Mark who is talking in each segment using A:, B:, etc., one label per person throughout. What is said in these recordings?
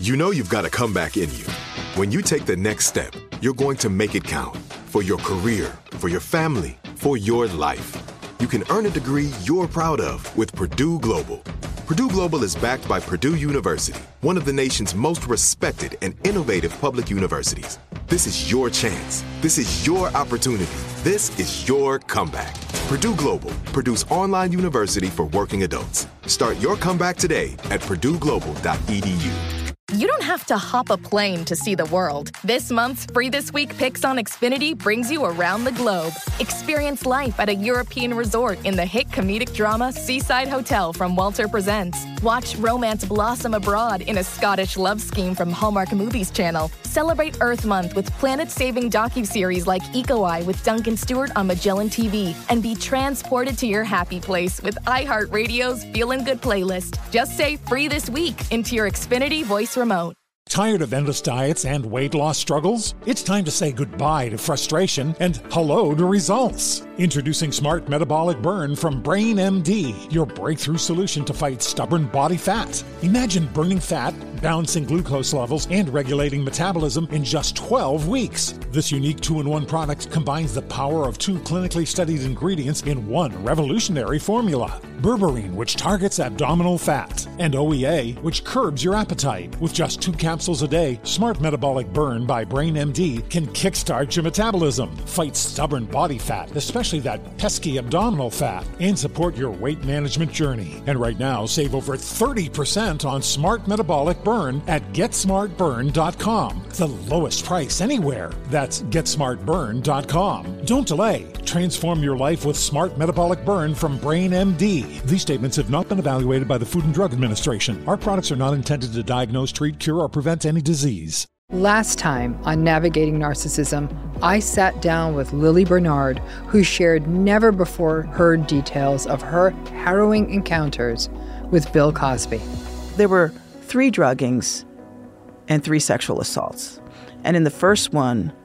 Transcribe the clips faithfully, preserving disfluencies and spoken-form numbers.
A: You know you've got a comeback in you. When you take the next step, you're going to make it count. For your career, for your family, for your life. You can earn a degree you're proud of with Purdue Global. Purdue Global is backed by Purdue University, one of the nation's most respected and innovative public universities. This is your chance. This is your opportunity. This is your comeback. Purdue Global, Purdue's online university for working adults. Start your comeback today at purdue global dot e d u.
B: You don't have to hop a plane to see the world. This month's Free This Week Picks on Xfinity brings you around the globe. Experience life at a European resort in the hit comedic drama Seaside Hotel from Walter Presents. Watch romance blossom abroad in a Scottish love scheme from Hallmark Movies Channel. Celebrate Earth Month with planet-saving docuseries like Eco Eye with Duncan Stewart on Magellan T V. And be transported to your happy place with iHeartRadio's Feelin' Good playlist. Just say Free This Week into your Xfinity voice remote.
C: Tired of endless diets and weight loss struggles? It's time to say goodbye to frustration and hello to results. Introducing Smart Metabolic Burn from Brain M D, your breakthrough solution to fight stubborn body fat. Imagine burning fat, balancing glucose levels, and regulating metabolism in just twelve weeks. This unique two-in-one product combines the power of two clinically studied ingredients in one revolutionary formula. Berberine, which targets abdominal fat, and O E A, which curbs your appetite. With just two capsules a day, Smart Metabolic Burn by Brain M D can kickstart your metabolism, fight stubborn body fat, especially that pesky abdominal fat, and support your weight management journey. And right now, save over thirty percent on Smart Metabolic Burn at get smart burn dot com. The lowest price anywhere. That's get smart burn dot com. Don't delay. Transform your life with Smart Metabolic Burn from Brain M D. These statements have not been evaluated by the Food and Drug Administration. Our products are not intended to diagnose, treat, cure, or prevent any disease.
D: Last time on Navigating Narcissism, I sat down with Lily Bernard, who shared never-before-heard details of her harrowing encounters with Bill Cosby.
E: There were three druggings and three sexual assaults. And in the first one,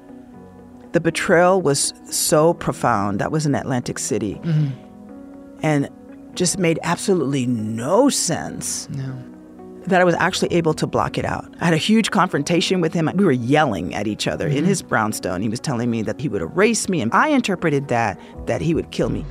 E: the betrayal was so profound. That was in Atlantic City. Mm-hmm. And just made absolutely no sense.
D: No.
E: That I was actually able to block it out. I had a huge confrontation with him. We were yelling at each other mm-hmm. in his brownstone. He was telling me that he would erase me, and I interpreted that that he would kill me.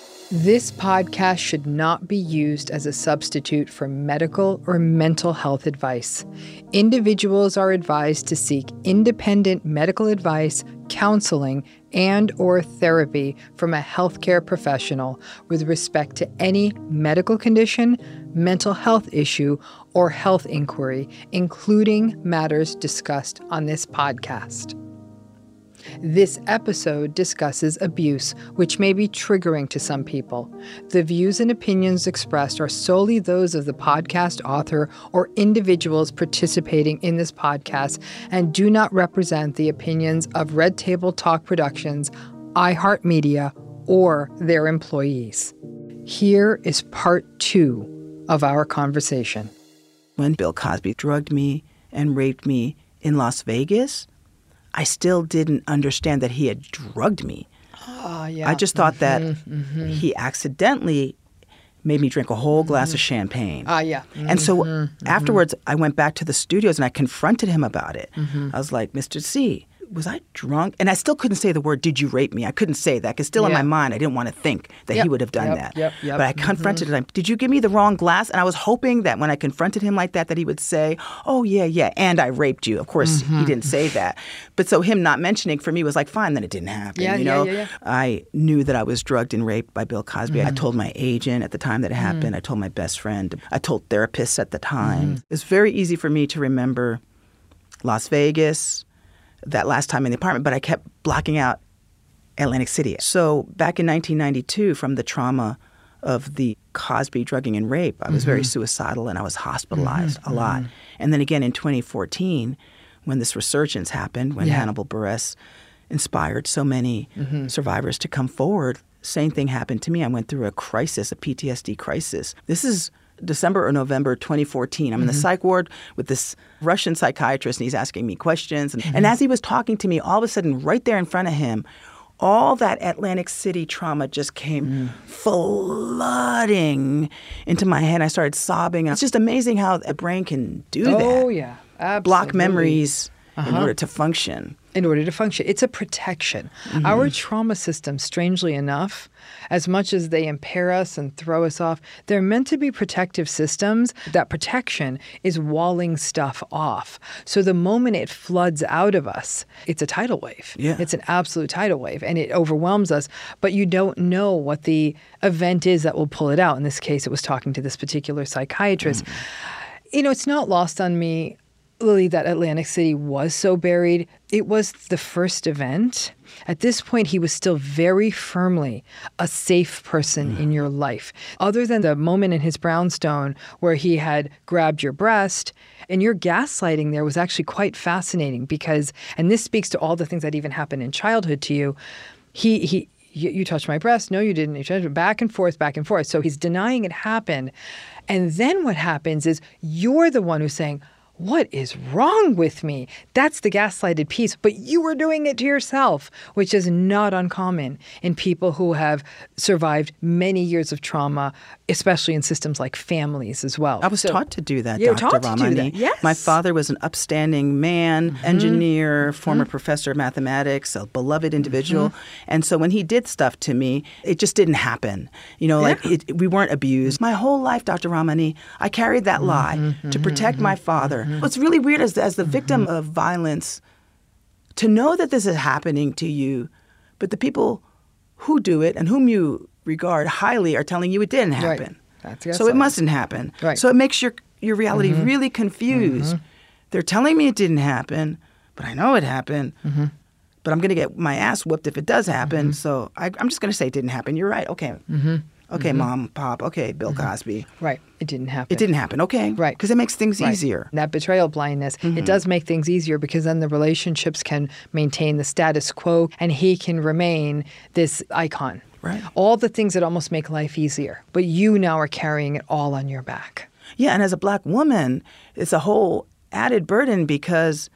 D: This podcast should not be used as a substitute for medical or mental health advice. Individuals are advised to seek independent medical advice, counseling, and or therapy from a healthcare professional with respect to any medical condition, mental health issue, or health inquiry, including matters discussed on this podcast. This episode discusses abuse, which may be triggering to some people. The views and opinions expressed are solely those of the podcast author or individuals participating in this podcast and do not represent the opinions of Red Table Talk Productions, iHeartMedia, or their employees. Here is part two of our conversation.
E: When Bill Cosby drugged me and raped me in Las Vegas, I still didn't understand that he had drugged me.
D: Oh, yeah.
E: I just thought
D: mm-hmm,
E: that
D: mm-hmm.
E: he accidentally made me drink a whole glass mm-hmm. of champagne.
D: Ah, uh, yeah. Mm-hmm,
E: and so
D: mm-hmm.
E: afterwards, I went back to the studios and I confronted him about it.
D: Mm-hmm.
E: I was like, Mister C, was I drunk? And I still couldn't say the word, did you rape me? I couldn't say that because still
D: yeah.
E: in my mind, I didn't want to think that
D: yep.
E: he would have done
D: yep.
E: that.
D: Yep. Yep.
E: But I confronted
D: mm-hmm.
E: him. Did you give me the wrong glass? And I was hoping that when I confronted him like that, that he would say, oh, yeah, yeah, and I raped you. Of course,
D: mm-hmm.
E: he didn't say that. But so him not mentioning for me was like, fine, then it didn't happen.
D: Yeah,
E: you
D: yeah,
E: know?
D: yeah, yeah.
E: I knew that I was drugged and raped by Bill Cosby. Mm-hmm. I told my agent at the time that it happened. Mm-hmm. I told my best friend. I told therapists at the time. Mm-hmm. It was very easy for me to remember Las Vegas, that last time in the apartment, but I kept blocking out Atlantic City. So back in nineteen ninety-two, from the trauma of the Cosby drugging and rape, I was mm-hmm. very suicidal and I was hospitalized mm-hmm. a lot. Mm-hmm. And then again in twenty fourteen, when this resurgence happened, when yeah. Hannibal Buress inspired so many mm-hmm. survivors to come forward, same thing happened to me. I went through a crisis, a P T S D crisis. This is December or November twenty fourteen. I'm mm-hmm. in the psych ward with this Russian psychiatrist, and he's asking me questions. And, mm-hmm. and as he was talking to me, all of a sudden, right there in front of him, all that Atlantic City trauma just came mm. flooding into my head. I started sobbing. It's just amazing how a brain can do that.
D: Oh, yeah.
E: block memories
D: Uh-huh.
E: in order to function.
D: In order to function. It's a protection. Mm-hmm. Our trauma systems, strangely enough, as much as they impair us and throw us off, they're meant to be protective systems. That protection is walling stuff off. So the moment it floods out of us, it's a tidal wave.
E: Yeah.
D: It's an absolute tidal wave, and it overwhelms us. But you don't know what the event is that will pull it out. In this case, it was talking to this particular psychiatrist. Mm. You know, it's not lost on me, Lily, that Atlantic City was so buried. It was the first event. At this point, he was still very firmly a safe person mm. in your life. Other than the moment in his brownstone where he had grabbed your breast, and your gaslighting there was actually quite fascinating because, and this speaks to all the things that even happened in childhood to you, he he. You, you touched my breast. No, you didn't. You touched it. Back and forth, back and forth. So he's denying it happened. And then what happens is you're the one who's saying, what is wrong with me? That's the gaslighted piece. But you were doing it to yourself, which is not uncommon in people who have survived many years of trauma, especially in systems like families as well.
E: I was
D: so,
E: taught to do that,
D: you were
E: Doctor
D: taught to do that. Yes.
E: My father was an upstanding man, mm-hmm. engineer, mm-hmm. former professor of mathematics, a beloved individual. Mm-hmm. And so when he did stuff to me, it just didn't happen. You know, yeah. like it, we weren't abused. My whole life, Doctor Ramani, I carried that mm-hmm. lie mm-hmm. to protect mm-hmm. my father. Mm-hmm. What's really weird is as the mm-hmm. victim of violence, to know that this is happening to you, but the people who do it and whom you regard highly are telling you it didn't happen.
D: Right. That's
E: so it mustn't happen.
D: Right.
E: So it makes your your reality
D: mm-hmm.
E: really confused. Mm-hmm. They're telling me it didn't happen, but I know it happened. Mm-hmm. But I'm going to get my ass whooped if it does happen. Mm-hmm. So I, I'm just going to say it didn't happen. You're right. Okay.
D: Mm-hmm.
E: Okay,
D: mm-hmm.
E: Mom, Pop. Okay, Bill mm-hmm. Cosby.
D: Right. It didn't happen.
E: It didn't happen. Okay.
D: Right.
E: Because it makes things
D: right.
E: easier.
D: That betrayal blindness, mm-hmm. it does make things easier because then the relationships can maintain the status quo and he can remain this icon.
E: Right.
D: All the things that almost make life easier. But you now are carrying it all on your back.
E: Yeah, and as a Black woman, it's a whole added burden because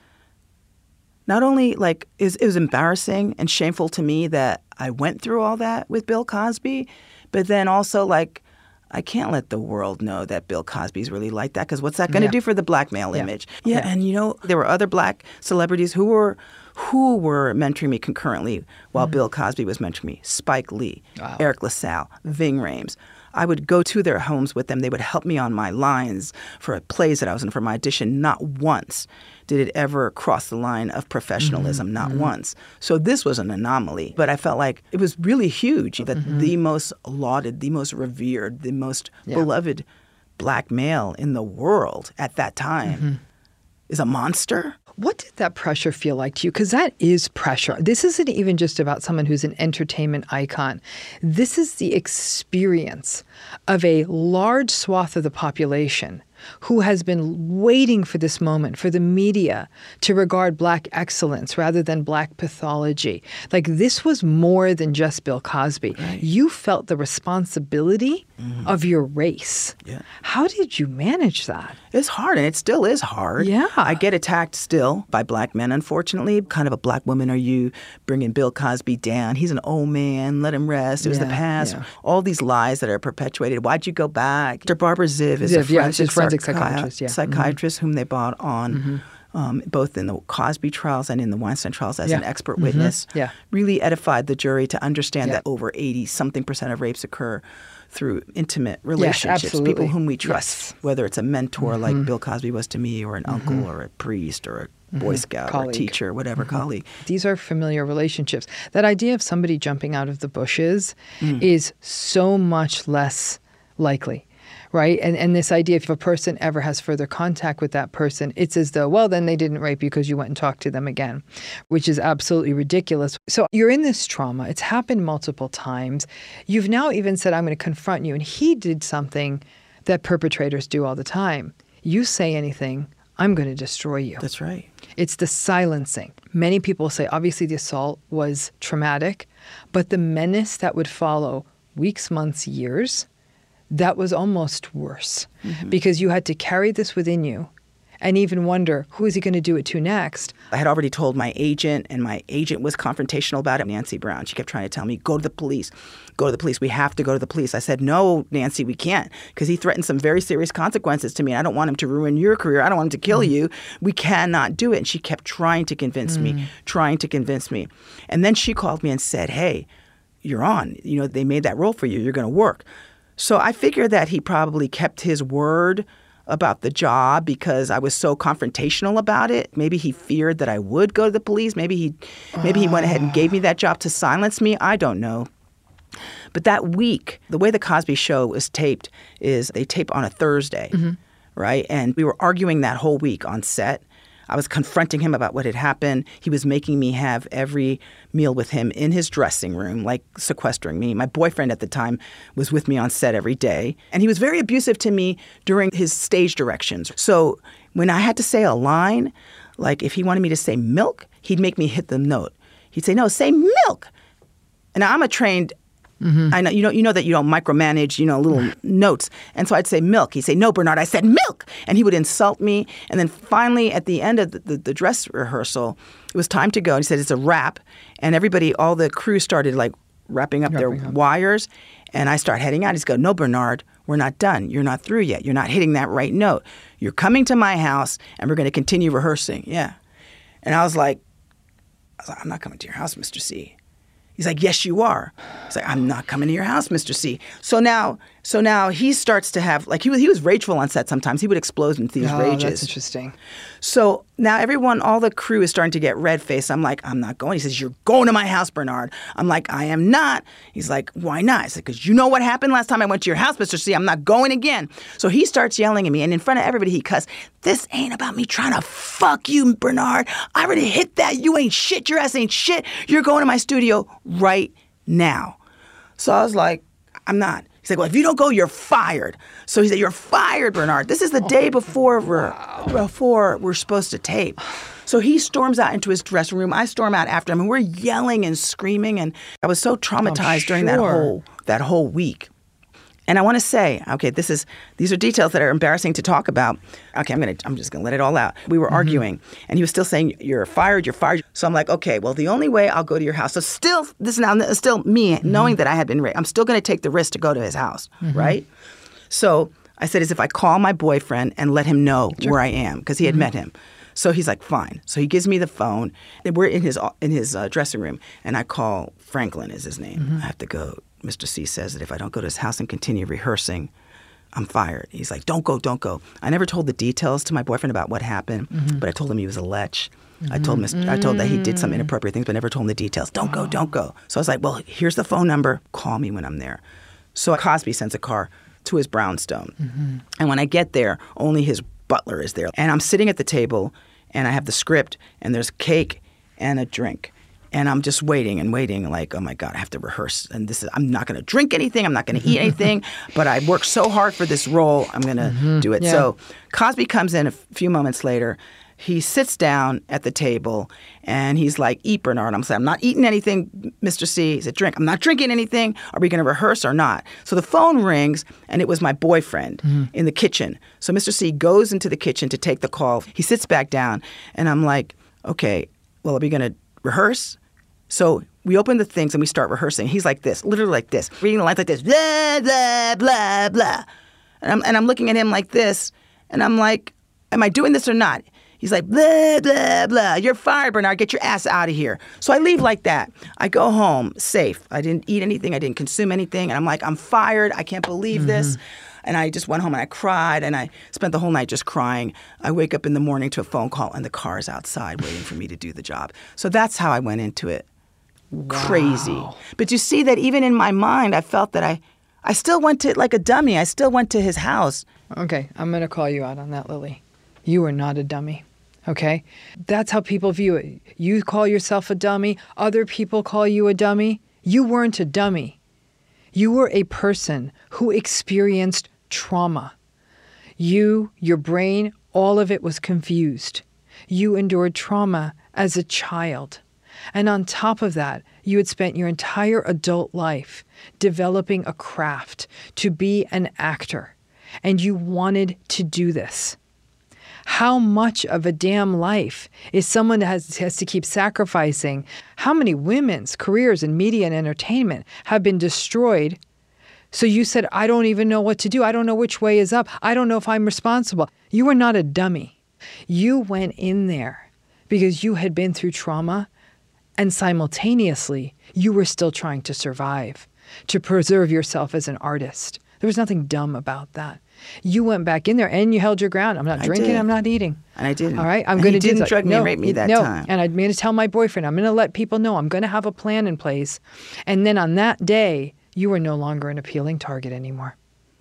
E: not only like it was embarrassing and shameful to me that I went through all that with Bill Cosby, but then also like I can't let the world know that Bill Cosby's really like that because what's that going to
D: yeah.
E: do for the Black male
D: yeah.
E: image? Yeah,
D: yeah,
E: and you know there were other Black celebrities who were who were mentoring me concurrently while mm-hmm. Bill Cosby was mentoring me. Spike Lee,
D: wow.
E: Eric LaSalle, Ving Rhames. I would go to their homes with them. They would help me on my lines for plays that I was in for my audition. Not once did it ever cross the line of professionalism, mm-hmm. not mm-hmm. once. So this was an anomaly. But I felt like it was really huge that mm-hmm. the most lauded, the most revered, the most yeah. beloved Black male in the world at that time mm-hmm. is a monster.
D: What did that pressure feel like to you? Because that is pressure. This isn't even just about someone who's an entertainment icon. This is the experience of a large swath of the population who has been waiting for this moment, for the media to regard Black excellence rather than Black pathology. Like this was more than just Bill Cosby.
E: Right.
D: You felt the responsibility mm-hmm. of your race.
E: Yeah.
D: How did you manage that?
E: It's hard, and it still is hard.
D: Yeah.
E: I get attacked still by Black men, unfortunately. Kind of a Black woman are you bringing Bill Cosby down? He's an old man. Let him rest. It was
D: yeah,
E: the past.
D: Yeah.
E: All these lies that are perpetuated. Why'd you go back? Doctor Barbara Ziv is
D: Ziv,
E: a forensic,
D: yeah, forensic
E: psychi-
D: psychiatrist, yeah.
E: psychiatrist
D: mm-hmm.
E: whom they brought on mm-hmm. um, both in the Cosby trials and in the Weinstein trials as
D: yeah.
E: an expert
D: mm-hmm.
E: witness.
D: Yeah.
E: Really edified the jury to understand
D: yeah.
E: that over eighty-something percent of rapes occur through intimate relationships,
D: yes,
E: people whom we trust,
D: yes.
E: whether it's a mentor
D: mm-hmm.
E: like Bill Cosby was to me or an
D: mm-hmm.
E: uncle or a priest or a mm-hmm. Boy Scout
D: colleague.
E: or a teacher, whatever
D: mm-hmm.
E: colleague.
D: These are familiar relationships. That idea of somebody jumping out of the bushes mm. is so much less likely. Right? And and this idea, if a person ever has further contact with that person, it's as though, well, then they didn't rape you because you went and talked to them again, which is absolutely ridiculous. So you're in this trauma. It's happened multiple times. You've now even said, I'm going to confront you. And he did something that perpetrators do all the time. You say anything, I'm going to destroy you.
E: That's right.
D: It's the silencing. Many people say, obviously, the assault was traumatic, but the menace that would follow weeks, months, years, that was almost worse mm-hmm. because you had to carry this within you and even wonder, who is he going to do it to next?
E: I had already told my agent, and my agent was confrontational about it. Nancy Brown, she kept trying to tell me, go to the police, go to the police. We have to go to the police. I said, no, Nancy, we can't, because he threatened some very serious consequences to me. I don't want him to ruin your career. I don't want him to kill mm. you. We cannot do it. And she kept trying to convince mm. me, trying to convince me. And then she called me and said, hey, you're on. You know, they made that role for you. You're going to work. So I figured that he probably kept his word about the job because I was so confrontational about it. Maybe he feared that I would go to the police. Maybe he maybe he went ahead and gave me that job to silence me. I don't know. But that week, the way the Cosby Show was taped is they tape on a Thursday, mm-hmm. right? And we were arguing that whole week on set. I was confronting him about what had happened. He was making me have every meal with him in his dressing room, like sequestering me. My boyfriend at the time was with me on set every day. And he was very abusive to me during his stage directions. So when I had to say a line, like if he wanted me to say milk, he'd make me hit the note. He'd say, no, say milk. And I'm a trained Mm-hmm. I know you know you know that you don't micromanage, you know, little notes. And so I'd say milk. He'd say, no, Bernard, I said milk. And he would insult me. And then finally, at the end of the, the, the dress rehearsal, it was time to go. And he said, it's a wrap. And everybody, all the crew started like wrapping up wrapping their up. wires. And I start heading out. He's go, no, Bernard, we're not done. You're not through yet. You're not hitting that right note. You're coming to my house and we're going to continue rehearsing. Yeah. And I was like, I was like, I'm not coming to your house, Mister C. He's like, yes, you are. He's like, I'm not coming to your house, Mister C. So now, so now he starts to have, like, he was, he was rageful on set sometimes. He would explode into these
D: oh,
E: rages.
D: That's interesting.
E: So now everyone, all the crew is starting to get red-faced. I'm like, I'm not going. He says, you're going to my house, Bernard. I'm like, I am not. He's like, why not? I said, because you know what happened last time I went to your house, Mister C. I'm not going again. So he starts yelling at me, and in front of everybody, he cussed, this ain't about me trying to fuck you, Bernard. I already hit that. You ain't shit. Your ass ain't shit. You're going to my studio right now. So I was like, I'm not. He's like, well, if you don't go, you're fired. So he said, you're fired, Bernard. This is the day before we're, wow. before we're supposed to tape. So he storms out into his dressing room. I storm out after him, and we're yelling and screaming. And I was so traumatized during that whole that whole week. And I want to say, okay, this is these are details that are embarrassing to talk about. Okay, I'm gonna I'm just gonna let it all out. We were mm-hmm. arguing, and he was still saying, "You're fired, you're fired." So I'm like, okay, well, the only way I'll go to your house. So still, this is now still me mm-hmm. knowing that I had been raped. I'm still gonna take the risk to go to his house, mm-hmm. right? So I said, as if I call my boyfriend and let him know sure. where I am, because he had mm-hmm. met him. So he's like, fine. So he gives me the phone. And we're in his in his uh, dressing room, and I call Franklin is his name. Mm-hmm. I have to go. Mister C says that if I don't go to his house and continue rehearsing, I'm fired. He's like, don't go, don't go. I never told the details to my boyfriend about what happened, mm-hmm. but I told him he was a lech. Mm-hmm. I told Mister Mm-hmm. I told that he did some inappropriate things, but never told him the details. Don't oh. go, don't go. So I was like, well, here's the phone number. Call me when I'm there. So Cosby sends a car to his brownstone. Mm-hmm. And when I get there, only his butler is there. And I'm sitting at the table, and I have the script, and there's cake and a drink. And I'm just waiting and waiting, like, oh, my God, I have to rehearse. And this is, I'm not going to drink anything. I'm not going to eat anything. But I worked so hard for this role, I'm going to mm-hmm. do it. Yeah. So Cosby comes in a few moments later. He sits down at the table, and he's like, eat, Bernard. I'm saying, I'm not eating anything, Mister C. He said, drink. I'm not drinking anything. Are we going to rehearse or not? So the phone rings, and it was my boyfriend mm-hmm. in the kitchen. So Mister C goes into the kitchen to take the call. He sits back down, and I'm like, okay, well, are we going to rehearse? So we open the things and we start rehearsing. He's like this, literally like this, reading the lines like this, blah, blah, blah, blah. And I'm, and I'm looking at him like this, and I'm like, am I doing this or not? He's like, blah, blah, blah. You're fired, Bernard. Get your ass out of here. So I leave like that. I go home safe. I didn't eat anything. I didn't consume anything. And I'm like, I'm fired. I can't believe mm-hmm. this. And I just went home and I cried, and I spent the whole night just crying. I wake up in the morning to a phone call, and the car's outside waiting for me to do the job. So that's how I went into it. Wow. Crazy. But you see that even in my mind, I felt that I, I still went to, like a dummy, I still went to his house.
D: Okay, I'm going to call you out on that, Lily. You are not a dummy, okay? That's how people view it. You call yourself a dummy. Other people call you a dummy. You weren't a dummy. You were a person who experienced trauma. You, your brain, all of it was confused. You endured trauma as a child. And on top of that, you had spent your entire adult life developing a craft to be an actor. And you wanted to do this. How much of a damn life is someone that has, has to keep sacrificing? How many women's careers in media and entertainment have been destroyed? So you said, I don't even know what to do. I don't know which way is up. I don't know if I'm responsible. You were not a dummy. You went in there because you had been through trauma, and simultaneously, you were still trying to survive, to preserve yourself as an artist. There was nothing dumb about that. You went back in there and you held your ground. I'm not
E: I
D: didn't.
E: did.
D: I'm not eating.
E: And I didn't.
D: All right? I'm
E: And
D: going
E: he
D: to do
E: didn't
D: that.
E: drug me
D: no,
E: and rape me that
D: no.
E: time.
D: And I'm going to tell my boyfriend, I'm going to let people know, I'm going to have a plan in place. And then on that day, you were no longer an appealing target anymore.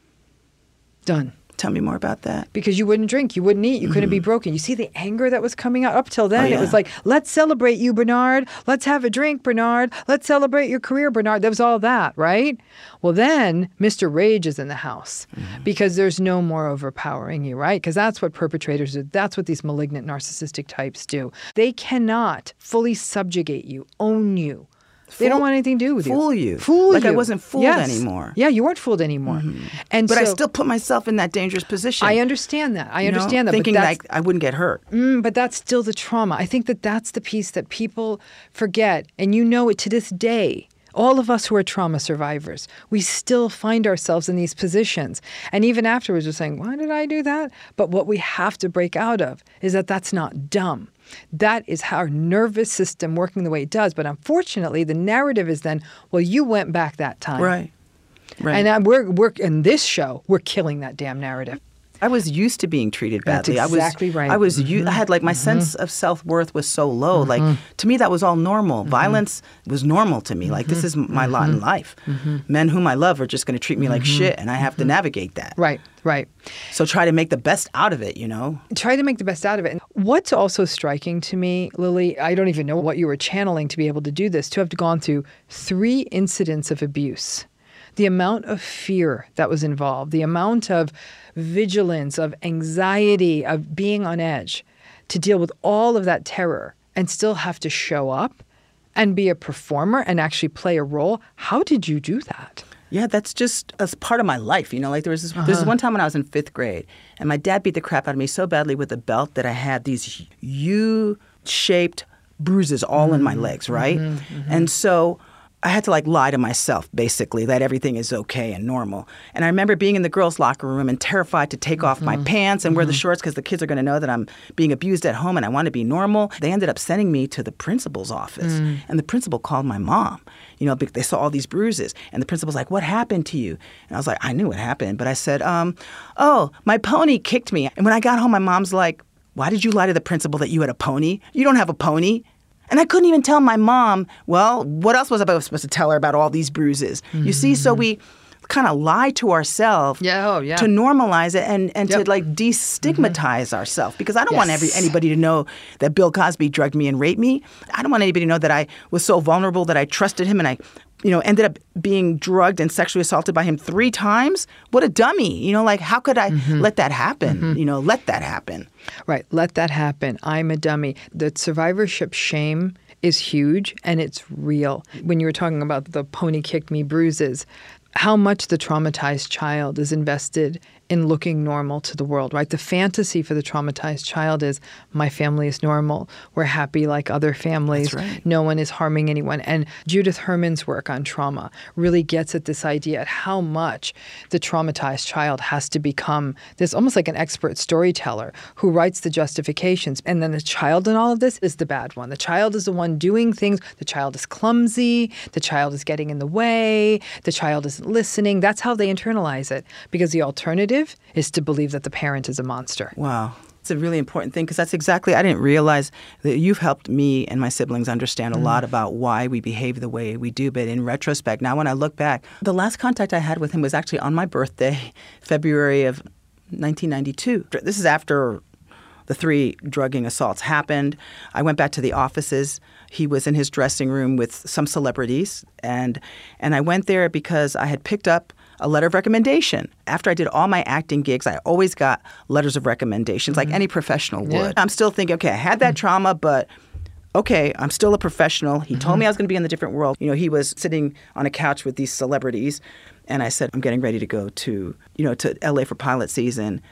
D: Done.
E: Tell me more about that.
D: Because you wouldn't drink, you wouldn't eat, you couldn't be broken. You see the anger that was coming out? Up till then,
E: Oh, yeah.
D: it was like, let's celebrate you, Bernard. Let's have a drink, Bernard. Let's celebrate your career, Bernard. There was all that, right? Well, then Mister Rage is in the house mm-hmm. because there's no more overpowering you, right? Because that's what perpetrators do. That's what these malignant narcissistic types do. They cannot fully subjugate you, own you. They
E: Fool,
D: don't want anything to do with you.
E: Fool you.
D: Fool
E: like
D: you.
E: I wasn't fooled
D: yes.
E: anymore.
D: Yeah, you weren't fooled anymore. Mm-hmm. And
E: but
D: so,
E: I still put myself in that dangerous position.
D: I understand that. I
E: you
D: understand
E: know,
D: that.
E: Thinking
D: but that's,
E: like I wouldn't get hurt.
D: Mm, but that's still the trauma. I think that that's the piece that people forget. And you know it to this day. All of us who are trauma survivors, we still find ourselves in these positions. And even afterwards, we're saying, why did I do that? But what we have to break out of is that that's not dumb. That is how our nervous system working the way it does. But unfortunately, the narrative is then, well, you went back that time.
E: Right. Right.
D: And uh, we're, we're in this show, we're killing that damn narrative.
E: I was used to being treated badly.
D: That's exactly
E: I was,
D: right.
E: I was.
D: Mm-hmm.
E: I had like my
D: mm-hmm.
E: sense of self-worth was so low. Mm-hmm. Like to me, that was all normal. Mm-hmm. Violence was normal to me. Mm-hmm. Like this is my mm-hmm. lot in life. Mm-hmm. Men whom I love are just going to treat me mm-hmm. like shit, and I have mm-hmm. to navigate that.
D: Right. Right.
E: So try to make the best out of it. You know.
D: Try to make the best out of it. And what's also striking to me, Lily, I don't even know what you were channeling to be able to do this. To have gone through three incidents of abuse. The amount of fear that was involved, the amount of vigilance, of anxiety, of being on edge, to deal with all of that terror and still have to show up and be a performer and actually play a role. How did you do that?
E: Yeah, that's just as part of my life. You know, like there was this, uh-huh. there was one time when I was in fifth grade and my dad beat the crap out of me so badly with a belt that I had these U-shaped bruises all mm-hmm. in my legs, right? Mm-hmm, mm-hmm. And so I had to like lie to myself, basically, that everything is okay and normal. And I remember being in the girls' locker room and terrified to take mm-hmm. off my pants and mm-hmm. wear the shorts because the kids are going to know that I'm being abused at home and I want to be normal. They ended up sending me to the principal's office. Mm. And the principal called my mom. You know, they saw all these bruises. And the principal's like, what happened to you? And I was like, I knew what happened. But I said, um, oh, my pony kicked me. And when I got home, my mom's like, why did you lie to the principal that you had a pony? You don't have a pony. And I couldn't even tell my mom, well, what else was I supposed to tell her about all these bruises? Mm-hmm. You see, so we kind of lie to ourselves
D: yeah, oh, yeah.
E: to normalize it and, and
D: yep.
E: to like destigmatize mm-hmm. ourselves. Because I don't
D: yes.
E: want every, anybody to know that Bill Cosby drugged me and raped me. I don't want anybody to know that I was so vulnerable that I trusted him and I you know, ended up being drugged and sexually assaulted by him three times. What a dummy. You know, like, how could I mm-hmm. let that happen? Mm-hmm. You know, let that happen.
D: Right. Let that happen. I'm a dummy. The survivorship shame is huge and it's real. When you were talking about the pony kicked me bruises, how much the traumatized child is invested in looking normal to the world, right? The fantasy for the traumatized child is my family is normal. We're happy like other families.
E: That's right.
D: No one is harming anyone. And Judith Herman's work on trauma really gets at this idea at how much the traumatized child has to become this almost like an expert storyteller who writes the justifications. And then the child in all of this is the bad one. The child is the one doing things. The child is clumsy. The child is getting in the way. The child isn't listening. That's how they internalize it. Because the alternative is to believe that the parent is a monster.
E: Wow. It's a really important thing because that's exactly, I didn't realize that you've helped me and my siblings understand a mm. lot about why we behave the way we do. But in retrospect, now when I look back, the last contact I had with him was actually on my birthday, February of nineteen ninety-two. This is after the three drugging assaults happened. I went back to the offices. He was in his dressing room with some celebrities. And, and I went there because I had picked up a letter of recommendation. After I did all my acting gigs, I always got letters of recommendations mm-hmm. like any professional would. Yeah. I'm still thinking, okay, I had that mm-hmm. trauma, but okay, I'm still a professional. He mm-hmm. told me I was going to be in the different world. You know, he was sitting on a couch with these celebrities, and I said, I'm getting ready to go to, you know, to L A for pilot season.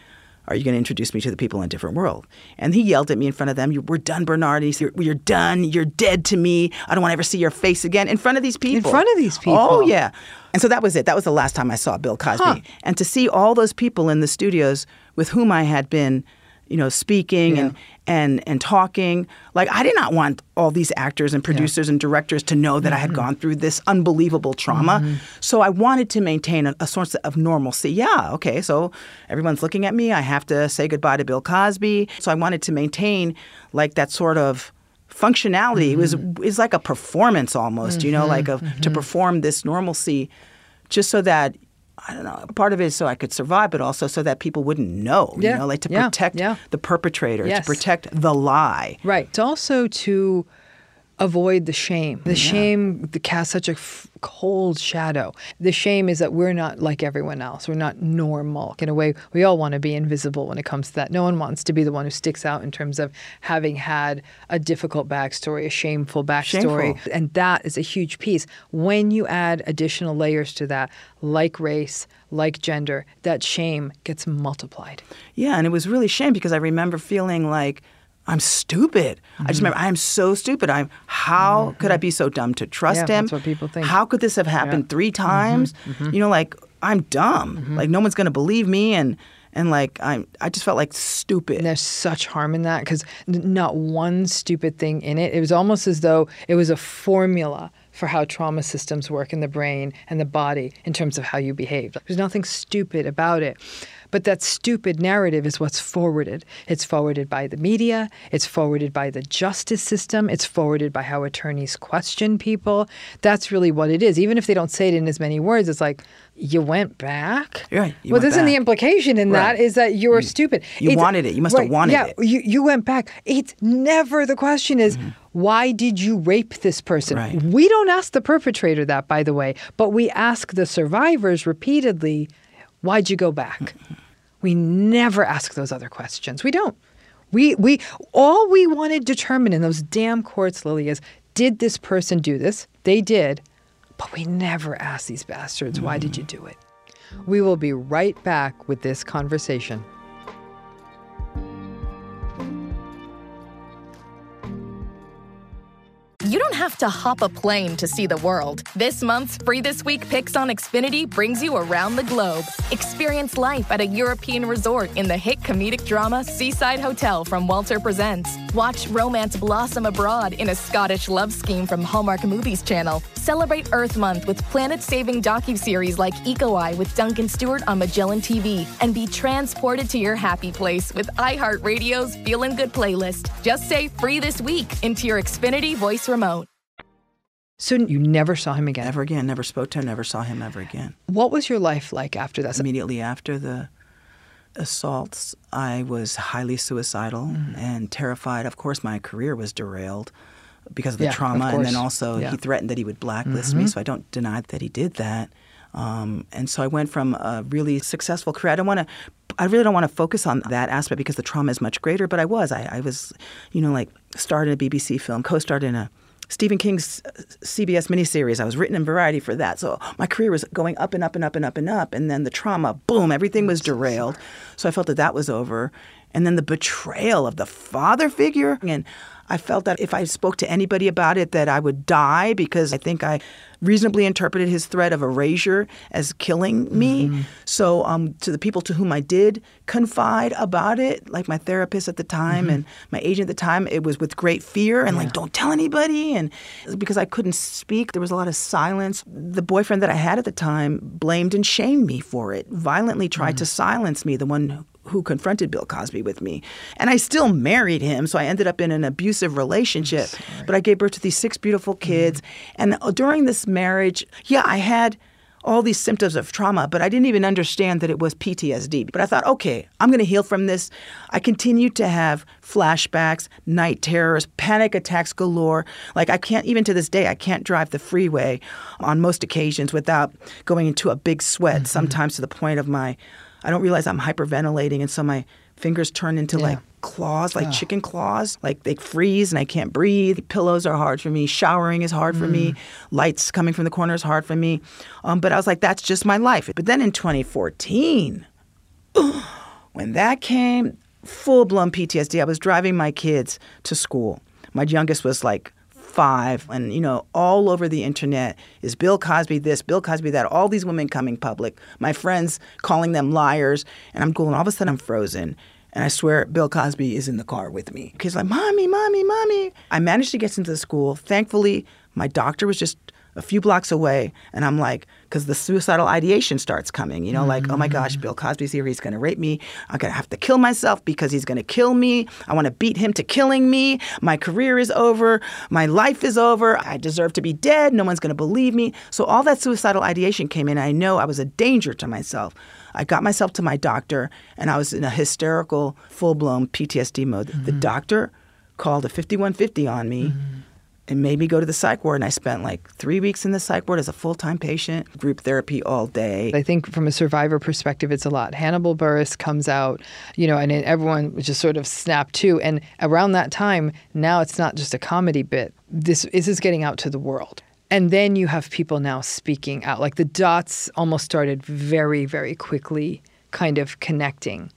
E: are you going to introduce me to the people in a different world? And he yelled at me in front of them, you, we're done, Bernard. He said, you're done. You're dead to me. I don't want to ever see your face again. In front of these people.
D: In front of these people.
E: Oh, yeah. And so that was it. That was the last time I saw Bill Cosby. Huh. And to see all those people in the studios with whom I had been, you know, speaking yeah. and, and and talking. Like, I did not want all these actors and producers yeah. and directors to know that mm-hmm. I had gone through this unbelievable trauma. Mm-hmm. So I wanted to maintain a, a sort of normalcy. Yeah, okay, so everyone's looking at me. I have to say goodbye to Bill Cosby. So I wanted to maintain, like, that sort of functionality. Mm-hmm. It was it was like a performance almost, mm-hmm. you know, like a, mm-hmm. to perform this normalcy just so that, I don't know, part of it is so I could survive, but also so that people wouldn't know, yeah. you know, like to yeah. protect yeah. the perpetrator, yes. to protect the lie.
D: Right. It's also to avoid the shame. The yeah. shame casts such a f- cold shadow. The shame is that we're not like everyone else. We're not normal. In a way, we all want to be invisible when it comes to that. No one wants to be the one who sticks out in terms of having had a difficult backstory, a shameful backstory. Shameful. And that is a huge piece. When you add additional layers to that, like race, like gender, that shame gets multiplied.
E: Yeah, and it was really shame because I remember feeling like, I'm stupid. Mm-hmm. I just remember, I'm so stupid. I'm. How mm-hmm. could I be so dumb to trust
D: yeah,
E: him?
D: That's what people think.
E: How could this have happened yeah. three times? Mm-hmm. Mm-hmm. You know, like, I'm dumb. Mm-hmm. Like, no one's going to believe me. And, and like, I'm, I just felt like stupid.
D: And there's such harm in that because not one stupid thing in it. It was almost as though it was a formula for how trauma systems work in the brain and the body in terms of how you behave. There's nothing stupid about it. But that stupid narrative is what's forwarded. It's forwarded by the media. It's forwarded by the justice system. It's forwarded by how attorneys question people. That's really what it is. Even if they don't say it in as many words, it's like, you went back?
E: Right. You
D: well,
E: went
D: isn't
E: back.
D: the implication in
E: right.
D: that is that you're
E: you,
D: stupid.
E: You
D: it's,
E: wanted it. You must
D: right,
E: have wanted
D: yeah,
E: it.
D: You, you went back. It's never the question is, mm-hmm. why did you rape this person?
E: Right.
D: We don't ask the perpetrator that, by the way, but we ask the survivors repeatedly, why'd you go back? Mm-hmm. We never ask those other questions. We don't. We we all we want to determine in those damn courts, Lily, is did this person do this? They did. But we never ask these bastards, why did you do it? We will be right back with this conversation.
B: You don't have to hop a plane to see the world. This month's Free This Week Picks on Xfinity brings you around the globe. Experience life at a European resort in the hit comedic drama Seaside Hotel from Walter Presents. Watch romance blossom abroad in a Scottish love scheme from Hallmark Movies Channel. Celebrate Earth Month with planet-saving docuseries like Eco Eye with Duncan Stewart on Magellan T V. And be transported to your happy place with iHeartRadio's Feelin' Good playlist. Just say Free This Week into your Xfinity voice remote.
D: So you never saw him again?
E: Never again. Never spoke to him. Never saw him ever again.
D: What was your life like after that?
E: Immediately after the assaults, I was highly suicidal mm-hmm. and terrified. Of course, my career was derailed because of the
D: yeah,
E: trauma.
D: of
E: and then also
D: yeah.
E: he threatened that he would blacklist
D: mm-hmm.
E: me, so I don't deny that he did that. Um, and so I went from a really successful career. I don't want to, I really don't want to focus on that aspect because the trauma is much greater, but I was. I, I was, you know, like starred in a B B C film, co-starred in a Stephen King's C B S miniseries. I was written in Variety for that. So my career was going up and up and up and up and up. And then the trauma, boom, everything was derailed. So I felt that that was over. And then the betrayal of the father figure. And I felt that if I spoke to anybody about it, that I would die because I think I reasonably interpreted his threat of erasure as killing me. Mm-hmm. So um, to the people to whom I did confide about it, like my therapist at the time mm-hmm. and my agent at the time, it was with great fear and yeah. like, don't tell anybody. And because I couldn't speak, there was a lot of silence. The boyfriend that I had at the time blamed and shamed me for it, violently tried mm-hmm. to silence me, the one who confronted Bill Cosby with me. And I still married him, so I ended up in an abusive relationship. But I gave birth to these six beautiful kids. Mm-hmm. And during this marriage, yeah, I had all these symptoms of trauma, but I didn't even understand that it was P T S D. But I thought, okay, I'm going to heal from this. I continued to have flashbacks, night terrors, panic attacks galore. Like I can't, even to this day, I can't drive the freeway on most occasions without going into a big sweat, mm-hmm. sometimes to the point of my I don't realize I'm hyperventilating, and so my fingers turn into yeah. like claws, like oh. chicken claws. Like they freeze and I can't breathe. Pillows are hard for me. Showering is hard mm. for me. Lights coming from the corner is hard for me. Um, but I was like, that's just my life. But then in twenty fourteen, when When that came, full-blown P T S D. I was driving my kids to school. My youngest was like five, and, you know, all over the internet is Bill Cosby this, Bill Cosby that, all these women coming public, my friends calling them liars, and I'm going, all of a sudden I'm frozen. And I swear Bill Cosby is in the car with me. He's like, Mommy, Mommy, Mommy. I managed to get into the school. Thankfully, my doctor was just a few blocks away. And I'm like, because the suicidal ideation starts coming, you know, mm-hmm. like, oh my gosh, Bill Cosby's here. He's going to rape me. I'm going to have to kill myself because he's going to kill me. I want to beat him to killing me. My career is over. My life is over. I deserve to be dead. No one's going to believe me. So all that suicidal ideation came in. I know I was a danger to myself. I got myself to my doctor, and I was in a hysterical, full-blown P T S D mode. Mm-hmm. The doctor called a fifty-one fifty on me mm-hmm. and made me go to the psych ward, and I spent like three weeks in the psych ward as a full-time patient, group therapy all day.
D: I think from a survivor perspective, it's a lot. Hannibal Buress comes out, you know, and everyone just sort of snapped to. And around that time, now it's not just a comedy bit. This, this is getting out to the world. And then you have people now speaking out. Like the dots almost started very, very quickly kind of connecting.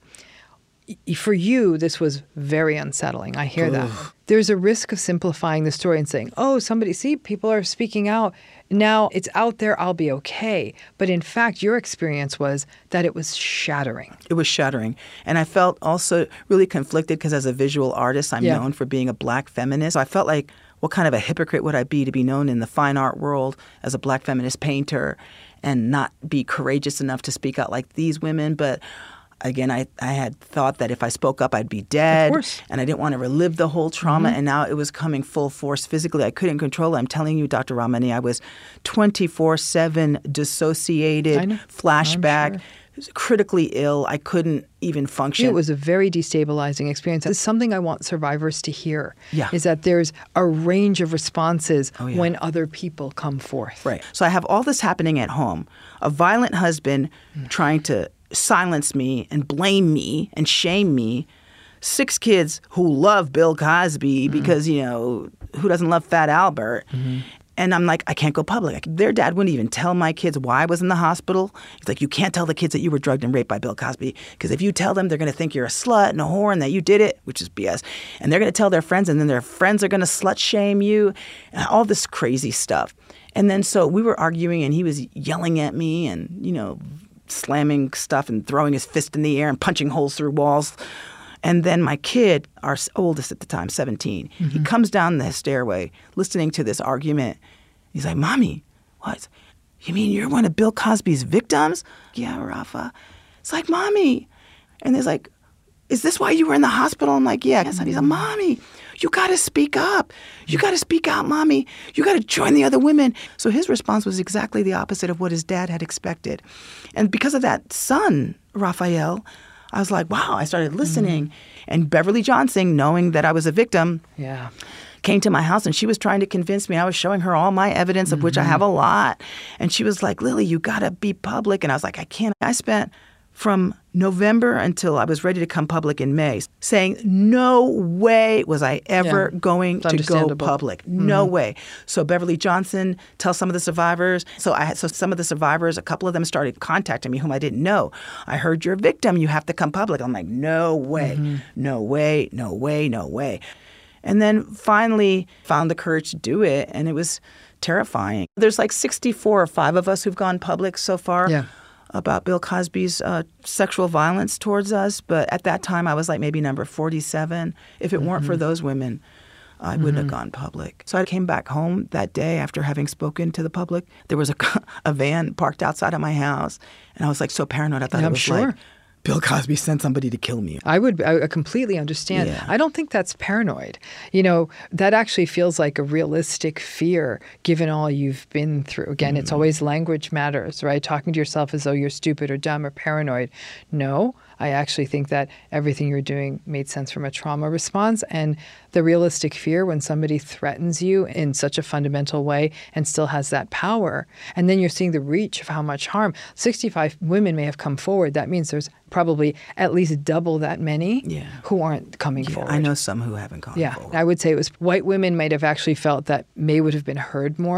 D: For you, this was very unsettling. I hear Ugh. that. There's a risk of simplifying the story and saying, oh, somebody, see, people are speaking out. Now it's out there, I'll be okay. But in fact, your experience was that it was shattering.
E: It was shattering. And I felt also really conflicted because as a visual artist, I'm yeah. known for being a Black feminist. So I felt like, what kind of a hypocrite would I be to be known in the fine art world as a Black feminist painter and not be courageous enough to speak out like these women? But again, I, I had thought that if I spoke up, I'd be dead.
D: Of course.
E: And I didn't want to relive the whole trauma. Mm-hmm. And now it was coming full force physically. I couldn't control it. I'm telling you, Doctor Ramani, I was twenty-four seven dissociated, flashback. Critically ill. I couldn't even function.
D: It was a very destabilizing experience. It's something I want survivors to hear,
E: yeah.
D: is that there's a range of responses
E: oh, yeah.
D: when other people come forth.
E: Right. So I have all this happening at home. A violent husband mm. trying to silence me and blame me and shame me. Six kids who love Bill Cosby mm. because, you know, who doesn't love Fat Albert? Mm-hmm. And I'm like, I can't go public. Their dad wouldn't even tell my kids why I was in the hospital. He's like, you can't tell the kids that you were drugged and raped by Bill Cosby because if you tell them, they're going to think you're a slut and a whore and that you did it, which is B S. And they're going to tell their friends, and then their friends are going to slut shame you, and all this crazy stuff. And then so we were arguing, and he was yelling at me and, you know, slamming stuff and throwing his fist in the air and punching holes through walls. And then my kid, our oldest at the time, seventeen, mm-hmm. he comes down the stairway listening to this argument. He's like, Mommy, what? You mean you're one of Bill Cosby's victims? Yeah, Rafa. It's like, Mommy. And he's like, is this why you were in the hospital? I'm like, yeah. Yes. And he's like, Mommy, you got to speak up. You got to speak out, Mommy. You got to join the other women. So his response was exactly the opposite of what his dad had expected. And because of that son, Raphael, I was like, wow, I started listening. Mm. And Beverly Johnson, knowing that I was a victim,
D: yeah.
E: came to my house, and she was trying to convince me. I was showing her all my evidence, of mm-hmm. which I have a lot. And she was like, Lily, you got to be public. And I was like, I can't. I spent from November until I was ready to come public in May saying no way was I ever yeah. going to go public. Mm-hmm. No way. So Beverly Johnson tells some of the survivors. So I had, so some of the survivors, a couple of them started contacting me whom I didn't know. I heard you're a victim. You have to come public. I'm like, no way, mm-hmm. no way, no way, no way. And then finally found the courage to do it, and it was terrifying. There's like sixty-four or five of us who've gone public so far.
D: Yeah.
E: About Bill Cosby's uh, sexual violence towards us. But at that time, I was like maybe number forty-seven. If it mm-hmm. weren't for those women, I wouldn't mm-hmm. have gone public. So I came back home that day after having spoken to the public. There was a, a van parked outside of my house, and I was like so paranoid. I thought
D: yeah,
E: it was
D: sure.
E: like Bill Cosby sent somebody to kill me.
D: I would I completely understand.
E: Yeah.
D: I don't think that's paranoid. You know, that actually feels like a realistic fear given all you've been through. Again, mm. it's always language matters, right? Talking to yourself as though you're stupid or dumb or paranoid. No, I actually think that everything you're doing made sense from a trauma response. And the realistic fear when somebody threatens you in such a fundamental way and still has that power, and then you're seeing the reach of how much harm. sixty-five women may have come forward. That means there's probably at least double that many
E: yeah.
D: who aren't coming
E: yeah,
D: forward.
E: I know some who haven't come
D: yeah,
E: forward.
D: I would say it was white women might have actually felt that May would have been heard more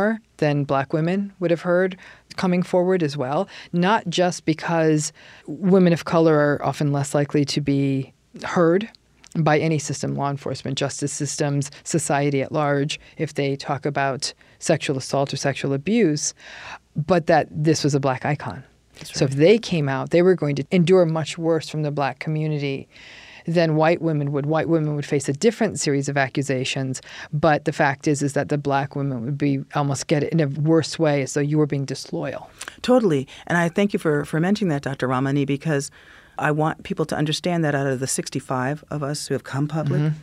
D: than black women would have heard coming forward as well, not just because women of color are often less likely to be heard by any system, law enforcement, justice systems, society at large, if they talk about sexual assault or sexual abuse, but that this was a black icon. That's so right. If they came out, they were going to endure much worse from the black community than white women would. White women would face a different series of accusations, but the fact is is that the black women would be almost get it in a worse way, as though you were being disloyal. Totally.
E: And I thank you for, for mentioning that, Doctor Ramani, because I want people to understand that out of the sixty-five of us who have come public, mm-hmm.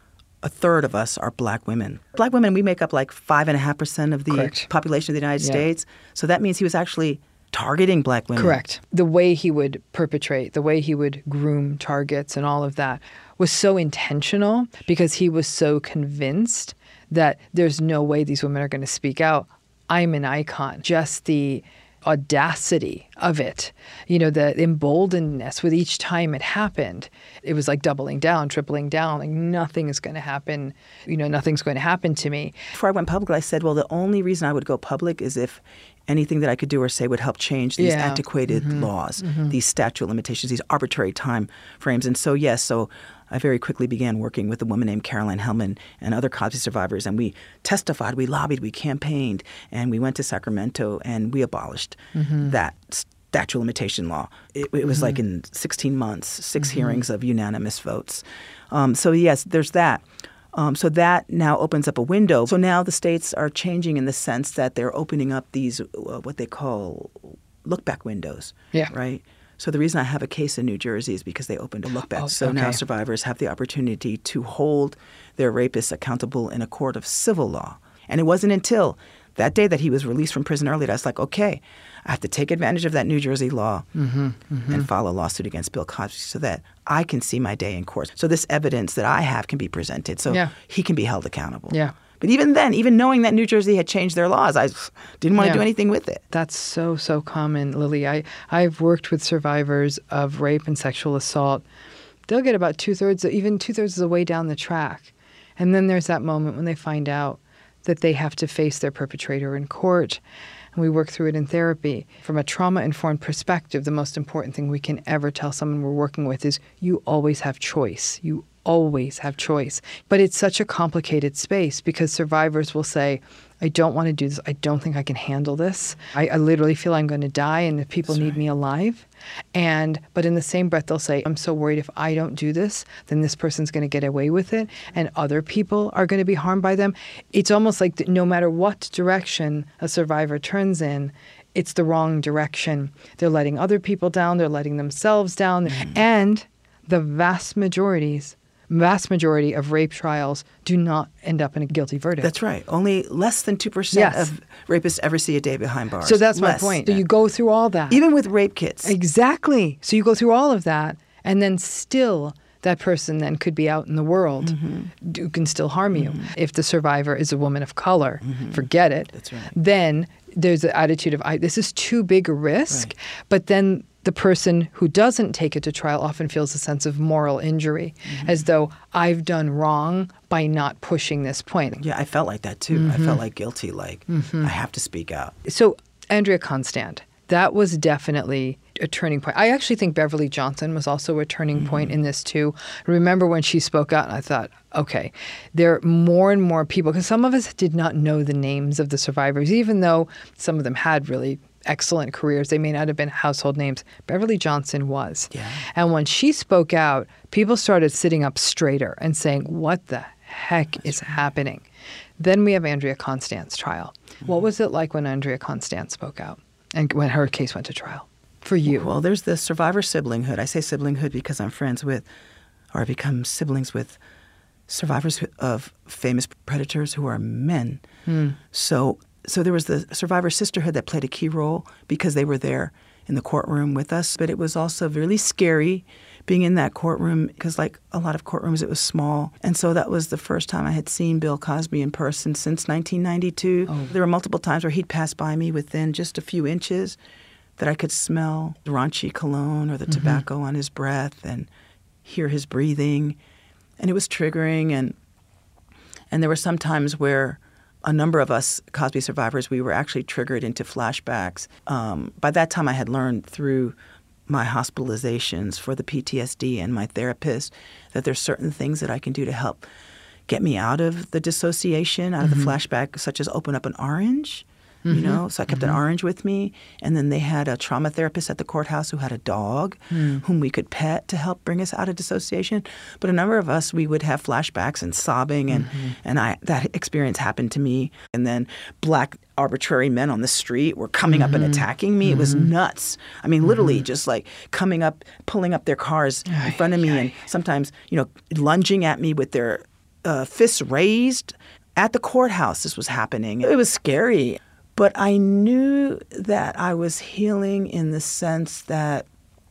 E: a third of us are black women. Black women, we make up like five and a half percent of the Correct. population of the United yeah. States. So that means he was actually targeting black women.
D: Correct. The way he would perpetrate, the way he would groom targets and all of that was so intentional because he was so convinced that there's no way these women are going to speak out. I'm an icon. Just the audacity of it, you know, the emboldenedness with each time it happened. It was like doubling down, tripling down, like nothing is going to happen, you know, nothing's going to happen to me.
E: Before I went public, I said, well, the only reason I would go public is if anything that I could do or say would help change these yeah. antiquated mm-hmm. laws, mm-hmm. these statute of limitations, these arbitrary time frames. And so, yes, so I very quickly began working with a woman named Caroline Hellman and other Cosby survivors, and we testified, we lobbied, we campaigned, and we went to Sacramento, and we abolished mm-hmm. that statute of limitation law. It, it was mm-hmm. like in sixteen months, six mm-hmm. hearings of unanimous votes. Um, so, yes, there's that. Um, so that now opens up a window. So now the states are changing in the sense that they're opening up these uh, what they call look-back windows,
D: yeah.
E: right? So the reason I have a case in New Jersey is because they opened a look-back.
D: Oh,
E: so
D: okay.
E: now survivors have the opportunity to hold their rapists accountable in a court of civil law. And it wasn't until that day that he was released from prison early that I was like, okay, I have to take advantage of that New Jersey law mm-hmm, mm-hmm. and file a lawsuit against Bill Cosby so that I can see my day in court. So this evidence that I have can be presented so
D: yeah.
E: he can be held accountable.
D: Yeah.
E: But even then, even knowing that New Jersey had changed their laws, I didn't want yeah. to do anything with it.
D: That's so, so common, Lily. I, I've worked with survivors of rape and sexual assault. They'll get about two-thirds, even two-thirds of the way down the track. And then there's that moment when they find out that they have to face their perpetrator in court. And we work through it in therapy. From a trauma-informed perspective, the most important thing we can ever tell someone we're working with is you always have choice. You always have choice. But it's such a complicated space because survivors will say, I don't want to do this. I don't think I can handle this. I, I literally feel I'm going to die and the people That's need right. me alive. And but in the same breath, they'll say, I'm so worried if I don't do this, then this person's going to get away with it and other people are going to be harmed by them. It's almost like no matter what direction a survivor turns in, it's the wrong direction. They're letting other people down. They're letting themselves down. Mm. And the vast majorities vast majority of rape trials do not end up in a guilty verdict.
E: That's right. Only less than two percent
D: yes.
E: of rapists ever see a day behind bars.
D: So that's
E: less.
D: my point. So you go through all that.
E: Even with rape kits.
D: Exactly. So you go through all of that, and then still that person then could be out in the world mm-hmm. who can still harm you. Mm-hmm. If the survivor is a woman of color, mm-hmm. forget it.
E: That's right.
D: Then there's the attitude of, I, this is too big a risk, right. but then the person who doesn't take it to trial often feels a sense of moral injury, mm-hmm. as though I've done wrong by not pushing this point.
E: Yeah, I felt like that too. Mm-hmm. I felt like guilty, like mm-hmm. I have to speak out.
D: So Andrea Constand, that was definitely a turning point. I actually think Beverly Johnson was also a turning mm-hmm. point in this too. I remember when she spoke out and I thought, okay, there are more and more people, because some of us did not know the names of the survivors, even though some of them had really excellent careers. They may not have been household names. Beverly Johnson was.
E: Yeah.
D: And when she spoke out, people started sitting up straighter and saying, what the heck That's is right. happening? Then we have Andrea Constand's trial. Mm-hmm. What was it like when Andrea Constand spoke out and when her case went to trial for you?
E: Well, there's the survivor siblinghood. I say siblinghood because I'm friends with, or I become siblings with survivors of famous predators who are men. Mm. So So there was the survivor sisterhood that played a key role because they were there in the courtroom with us. But it was also really scary being in that courtroom because, like a lot of courtrooms, it was small. And so that was the first time I had seen Bill Cosby in person since nineteen ninety-two. Oh. There were multiple times where he'd pass by me within just a few inches that I could smell the raunchy cologne or the mm-hmm. tobacco on his breath and hear his breathing. And it was triggering. And and there were some times where a number of us Cosby survivors, we were actually triggered into flashbacks. Um, by that time, I had learned through my hospitalizations for the P T S D and my therapist that there's certain things that I can do to help get me out of the dissociation, out mm-hmm. of the flashback, such as open up an orange. You mm-hmm. know, so I kept mm-hmm. an orange with me. And then they had a trauma therapist at the courthouse who had a dog mm. whom we could pet to help bring us out of dissociation. But a number of us, we would have flashbacks and sobbing. And, mm-hmm. and I that experience happened to me. And then black arbitrary men on the street were coming mm-hmm. up and attacking me. Mm-hmm. It was nuts. I mean, literally mm-hmm. just like coming up, pulling up their cars in front of me and sometimes, you know, lunging at me with their uh, fists raised. At the courthouse, this was happening. It was scary. But I knew that I was healing in the sense that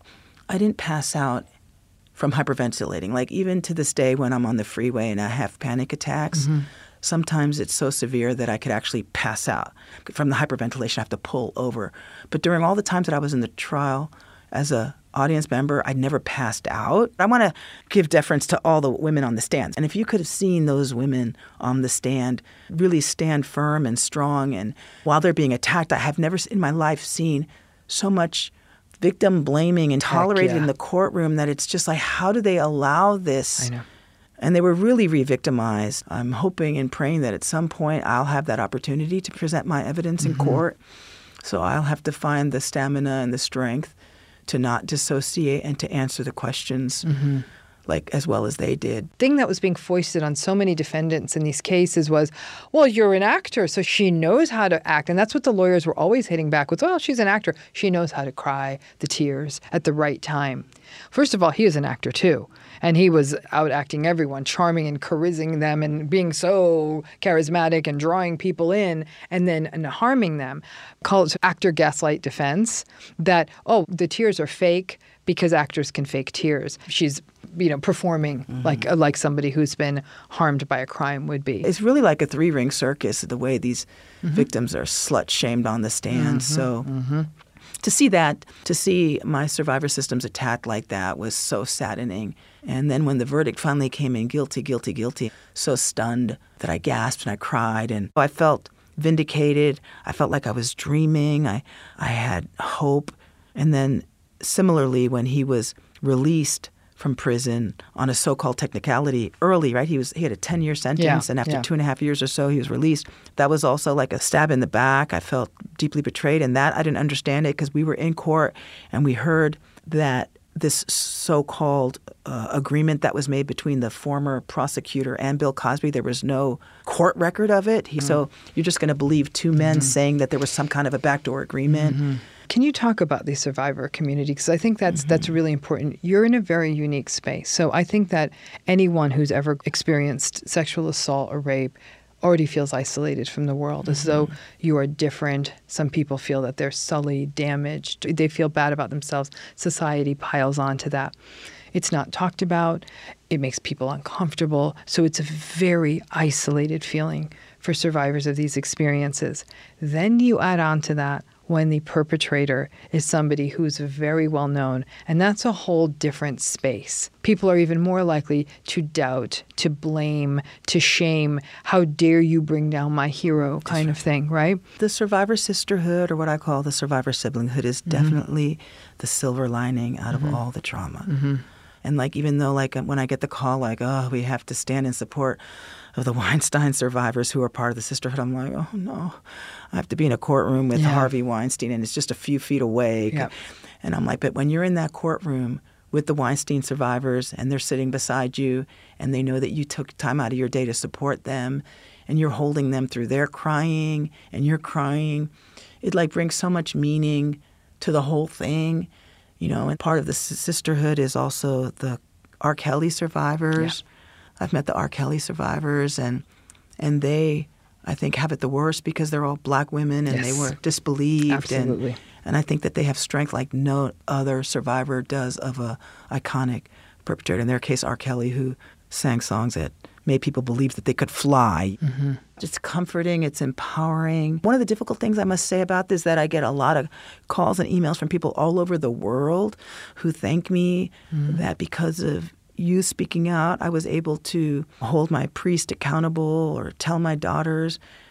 E: I didn't pass out from hyperventilating. Like even to this day when I'm on the freeway and I have panic attacks, mm-hmm. sometimes it's so severe that I could actually pass out. From the hyperventilation, I have to pull over. But during all the times that I was in the trial as a audience member, I never passed out. I want to give deference to all the women on the stands. And if you could have seen those women on the stand really stand firm and strong, and while they're being attacked, I have never in my life seen so much victim blaming and tolerated yeah. in the courtroom that it's just like, how do they allow this?
D: I know.
E: And they were really re-victimized. I'm hoping and praying that at some point I'll have that opportunity to present my evidence mm-hmm. in court. So I'll have to find the stamina and the strength to not dissociate and to answer the questions mm-hmm. like as well as they did.
D: The thing that was being foisted on so many defendants in these cases was, well, you're an actor, so she knows how to act. And that's what the lawyers were always hitting back with. Well, she's an actor. She knows how to cry the tears at the right time. First of all, he is an actor too. And he was out acting everyone, charming and charismaing them and being so charismatic and drawing people in and then and harming them. Called actor gaslight defense that, oh, the tears are fake because actors can fake tears. She's, you know, performing mm-hmm. like like somebody who's been harmed by a crime would be.
E: It's really like a three-ring circus, the way these mm-hmm. victims are slut-shamed on the stand. Mm-hmm. So mm-hmm. to see that, to see my survivor systems attacked like that was so saddening. And then when the verdict finally came in, guilty, guilty, guilty, so stunned that I gasped and I cried. And I felt vindicated. I felt like I was dreaming. I, I had hope. And then similarly, when he was released from prison on a so-called technicality early, right? He was he had a ten-year sentence, yeah, and after yeah. two and a half years or so, he was released. That was also like a stab in the back. I felt deeply betrayed, and that I didn't understand it because we were in court and we heard that this so-called uh, agreement that was made between the former prosecutor and Bill Cosby, there was no court record of it. He, mm. So you're just going to believe two men mm-hmm. saying that there was some kind of a backdoor agreement.
D: Mm-hmm. Can you talk about the survivor community? Because I think that's mm-hmm. that's really important. You're in a very unique space. So I think that anyone who's ever experienced sexual assault or rape already feels isolated from the world, mm-hmm. as though you are different. Some people feel that they're sullied, damaged. They feel bad about themselves. Society piles onto that. It's not talked about. It makes people uncomfortable. So it's a very isolated feeling for survivors of these experiences. Then you add on to that when the perpetrator is somebody who's very well known, and that's a whole different space. People are even more likely to doubt, to blame, to shame. How dare you bring down my hero kind of thing, right?
E: The survivor sisterhood, or what I call the survivor siblinghood, is mm-hmm. definitely the silver lining out of mm-hmm. all the trauma. Mm-hmm. And like, even though like when I get the call like, oh, we have to stand in support of the Weinstein survivors who are part of the sisterhood, I'm like, oh no, I have to be in a courtroom with yeah. Harvey Weinstein and it's just a few feet away. Yep. And I'm like, but when you're in that courtroom with the Weinstein survivors and they're sitting beside you and they know that you took time out of your day to support them and you're holding them through their crying and you're crying, it like brings so much meaning to the whole thing. You know, and part of the sisterhood is also the R. Kelly survivors. Yeah. I've met the R. Kelly survivors, and and they, I think, have it the worst because they're all black women and yes. they were disbelieved.
D: Absolutely.
E: And, and I think that they have strength like no other survivor does of a iconic perpetrator. In their case, R. Kelly, who sang songs that made people believe that they could fly. Mm-hmm. It's comforting. It's empowering. One of the difficult things I must say about this is that I get a lot of calls and emails from people all over the world who thank me mm-hmm. that because of you speaking out, I was able to hold my priest accountable or tell my daughters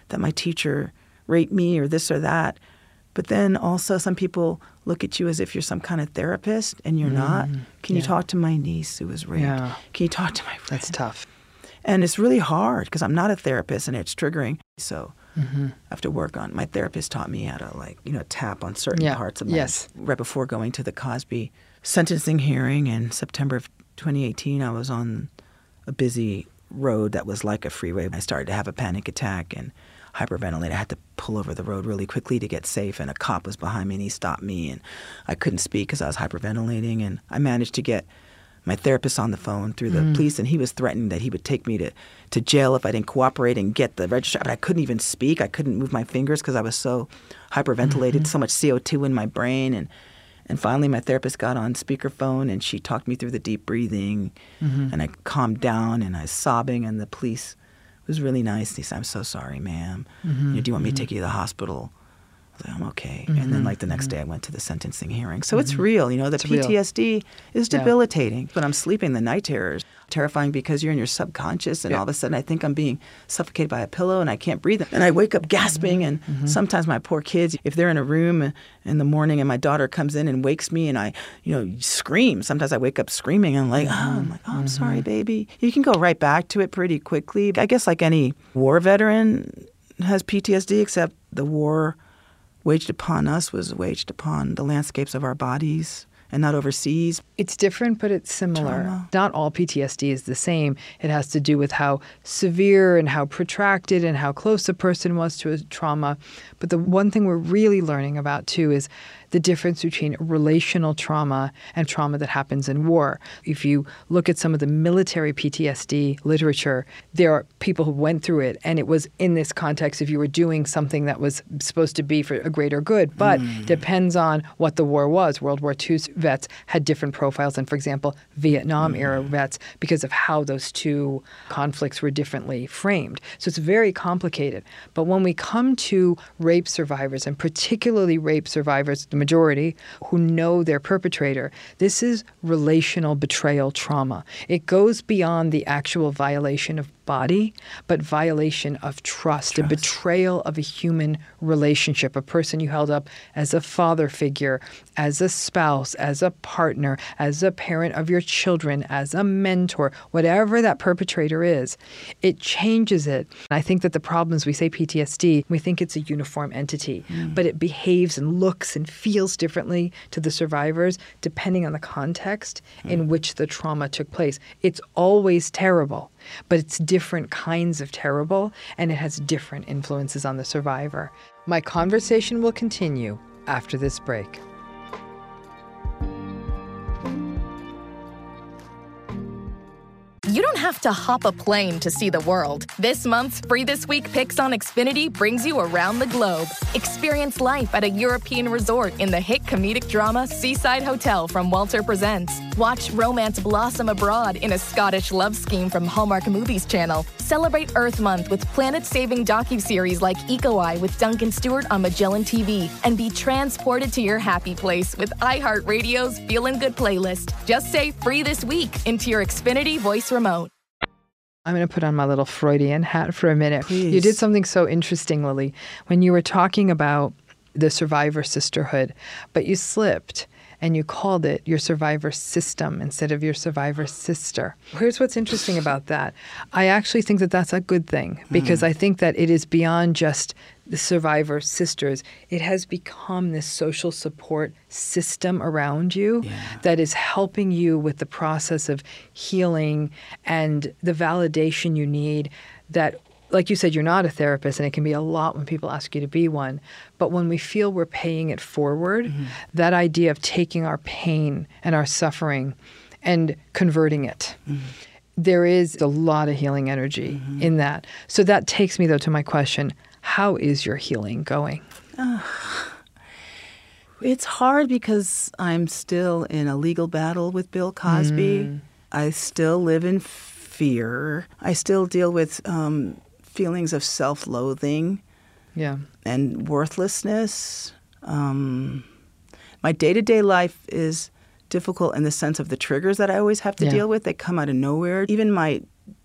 E: that my teacher raped me or this or that. But then also some people look at you as if you're some kind of therapist, and you're mm, not. Can yeah. you talk to my niece who was raped?
D: Yeah.
E: Can you talk to my friend?
D: That's tough.
E: And it's really hard because I'm not a therapist, and it's triggering. So
D: mm-hmm.
E: I have to work on. My therapist taught me how to, like, you know, tap on certain
D: yeah.
E: parts of my.
D: Yes.
E: Right before going to the Cosby sentencing hearing in September of twenty eighteen, I was on a busy road that was like a freeway. I started to have a panic attack and hyperventilate. I had to pull over the road really quickly to get safe, and a cop was behind me, and he stopped me, and I couldn't speak because I was hyperventilating, and I managed to get my therapist on the phone through the mm. police, and he was threatening that he would take me to, to jail if I didn't cooperate and get the registration. But I couldn't even speak. I couldn't move my fingers because I was so hyperventilated, mm-hmm. so much C O two in my brain, and And finally, my therapist got on speakerphone, and she talked me through the deep breathing, mm-hmm. and I calmed down, and I was sobbing, and the police was really nice. He said, "I'm so sorry, ma'am. Mm-hmm. You know, do you want me to take you to the hospital?" I was like, "I'm okay." Mm-hmm. And then, like, the next mm-hmm. day, I went to the sentencing hearing. So mm-hmm. it's real. You know, the it's P T S D real. is debilitating. Yeah. When I'm sleeping, the night terrors, terrifying because you're in your subconscious, and yeah. all of a sudden I think I'm being suffocated by a pillow, and I can't breathe. And I wake up gasping, and mm-hmm. sometimes my poor kids, if they're in a room in the morning and my daughter comes in and wakes me, and I, you know, scream. Sometimes I wake up screaming, and I'm like, oh, I'm like, oh, I'm mm-hmm. sorry, baby. You can go right back to it pretty quickly. I guess like any war veteran has P T S D, except the war waged upon us was waged upon the landscapes of our bodies and not overseas.
D: It's different, but it's similar.
E: Trauma.
D: Not all P T S D is the same. It has to do with how severe and how protracted and how close a person was to a trauma. But the one thing we're really learning about, too, is the difference between relational trauma and trauma that happens in war. If you look at some of the military P T S D literature, there are people who went through it, and it was in this context if you were doing something that was supposed to be for a greater good. But mm. depends on what the war was. World War Two vets had different profiles than, for example, Vietnam-era mm. vets because of how those two conflicts were differently framed. So it's very complicated. But when we come to rape survivors, and particularly rape survivors, the majority, who know their perpetrator, this is relational betrayal trauma. It goes beyond the actual violation of body, but violation of trust, trust, a betrayal of a human relationship, a person you held up as a father figure, as a spouse, as a partner, as a parent of your children, as a mentor, whatever that perpetrator is, it changes it. And I think that the problem is we say P T S D, we think it's a uniform entity, mm. but it behaves and looks and feels differently to the survivors depending on the context mm. in which the trauma took place. It's always terrible, but it's different kinds of terrible, and it has different influences on the survivor. My conversation will continue after this break.
B: You don't have to hop a plane to see the world. This month's Free This Week Picks on Xfinity brings you around the globe. Experience life at a European resort in the hit comedic drama Seaside Hotel from Walter Presents. Watch romance blossom abroad in a Scottish love scheme from Hallmark Movies Channel. Celebrate Earth Month with planet-saving docuseries like Eco Eye with Duncan Stewart on Magellan T V. And be transported to your happy place with iHeartRadio's Feelin' Good playlist. Just say Free This Week into your Xfinity voice remote.
D: I'm going to put on my little Freudian hat for a minute.
E: Please.
D: You did something so interesting, Lily, when you were talking about the survivor sisterhood, but you slipped and you called it your survivor system instead of your survivor sister. Here's what's interesting about that. I actually think that that's a good thing because mm. I think that it is beyond just the survivor sisters. It has become this social support system around you yeah. that is helping you with the process of healing and the validation you need that, like you said, you're not a therapist, and it can be a lot when people ask you to be one. But when we feel we're paying it forward, mm-hmm. that idea of taking our pain and our suffering and converting it, mm-hmm. there is a lot of healing energy mm-hmm. in that. So that takes me, though, to my question. How is your healing going? Uh,
E: it's hard because I'm still in a legal battle with Bill Cosby. Mm. I still live in fear. I still deal with um, feelings of self-loathing
D: yeah.
E: and worthlessness. Um, my day-to-day life is difficult in the sense of the triggers that I always have to
D: yeah.
E: deal with. They come out of nowhere. Even my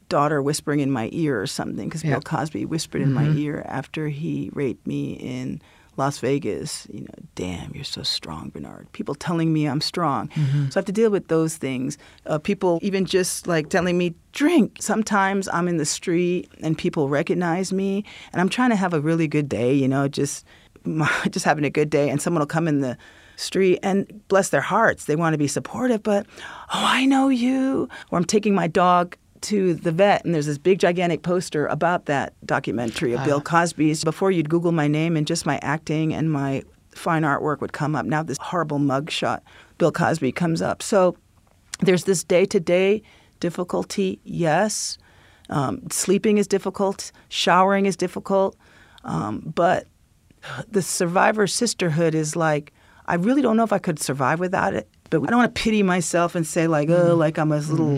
E: daughter whispering in my ear or something, because
D: Yeah.
E: Bill Cosby whispered in my ear after he raped me in Las Vegas, you know, damn, you're so strong, Bernard. People telling me I'm strong.
D: Mm-hmm.
E: So I have to deal with those things. Uh, people even just like telling me, drink. Sometimes I'm in the street and people recognize me and I'm trying to have a really good day, you know, just just having a good day, and someone will come in the street and bless their hearts. They want to be supportive, but, oh, I know you. Or I'm taking my dog to the vet, and there's this big, gigantic poster about that documentary of uh, Bill Cosby's. Before, you'd Google my name, and just my acting and my fine artwork would come up. Now this horrible mugshot, Bill Cosby, comes up. So there's this day-to-day difficulty, yes. Um, sleeping is difficult. Showering is difficult. Um, but the survivor sisterhood is like, I really don't know if I could survive without it. But I don't want to pity myself and say, like, oh, like I'm a little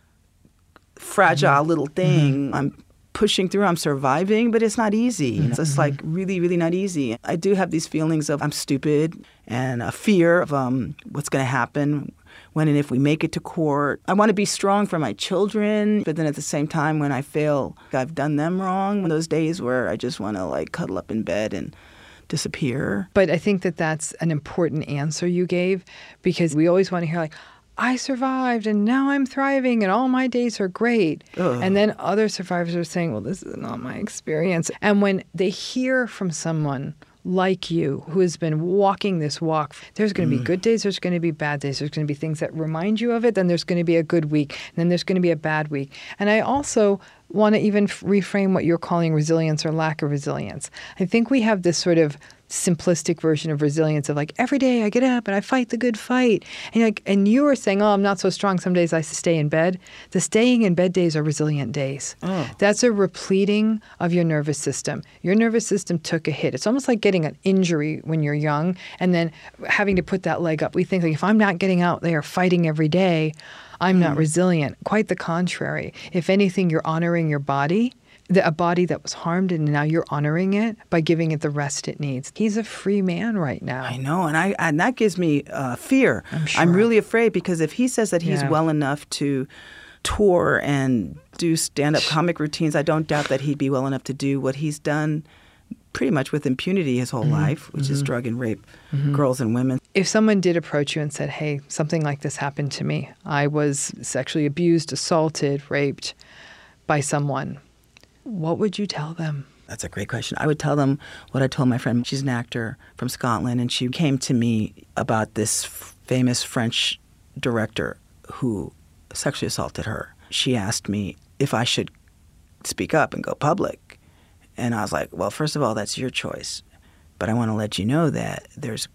E: fragile little thing. Mm-hmm. I'm pushing through. I'm surviving, but it's not easy. Mm-hmm. It's just like really, really not easy. I do have these feelings of I'm stupid and a fear of um, what's going to happen when and if we make it to court. I want to be strong for my children, but then at the same time, when I feel I've done them wrong, those days where I just want to like cuddle up in bed and disappear.
D: But I think that that's an important answer you gave, because we always want to hear like, I survived and now I'm thriving and all my days are great. Ugh. And then other survivors are saying, well, this is not my experience. And when they hear from someone like you who has been walking this walk, there's going to be mm. good days, there's going to be bad days, there's going to be things that remind you of it, then there's going to be a good week, and then there's going to be a bad week. And I also want to even reframe what you're calling resilience or lack of resilience. I think we have this sort of simplistic version of resilience of like, every day I get up and I fight the good fight. And like, and you were saying, oh, I'm not so strong. Some days I stay in bed. The staying in bed days are resilient days. Oh. That's a repleting of your nervous system. Your nervous system took a hit. It's almost like getting an injury when you're young and then having to put that leg up. We think like, if I'm not getting out there fighting every day, I'm not mm. resilient. Quite the contrary. If anything, you're honoring your body, the, a body that was harmed, and now you're honoring it by giving it the rest it needs. He's a free man right now.
E: I know, and I and that gives me uh, fear.
D: I'm, sure.
E: I'm really afraid, because if he says that he's
D: yeah.
E: well enough to tour and do stand-up comic routines, I don't doubt that he'd be well enough to do what he's done pretty much with impunity his whole mm-hmm. life, which mm-hmm. is drug and rape mm-hmm. girls and women.
D: If someone did approach you and said, hey, something like this happened to me, I was sexually abused, assaulted, raped by someone, what would you tell them?
E: That's a great question. I would tell them what I told my friend. She's an actor from Scotland, and she came to me about this f- famous French director who sexually assaulted her. She asked me if I should speak up and go public. And I was like, well, first of all, that's your choice. But I want to let you know that there's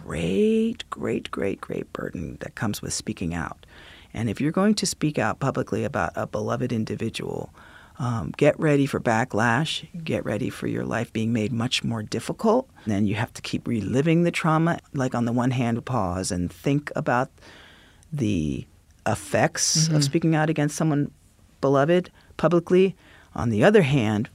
E: great, great, great, great burden that comes with speaking out. And if you're going to speak out publicly about a beloved individual, um, get ready for backlash. Get ready for your life being made much more difficult. And then you have to keep reliving the trauma. Like, on the one hand, pause and think about the effects mm-hmm. of speaking out against someone beloved publicly. On the other hand,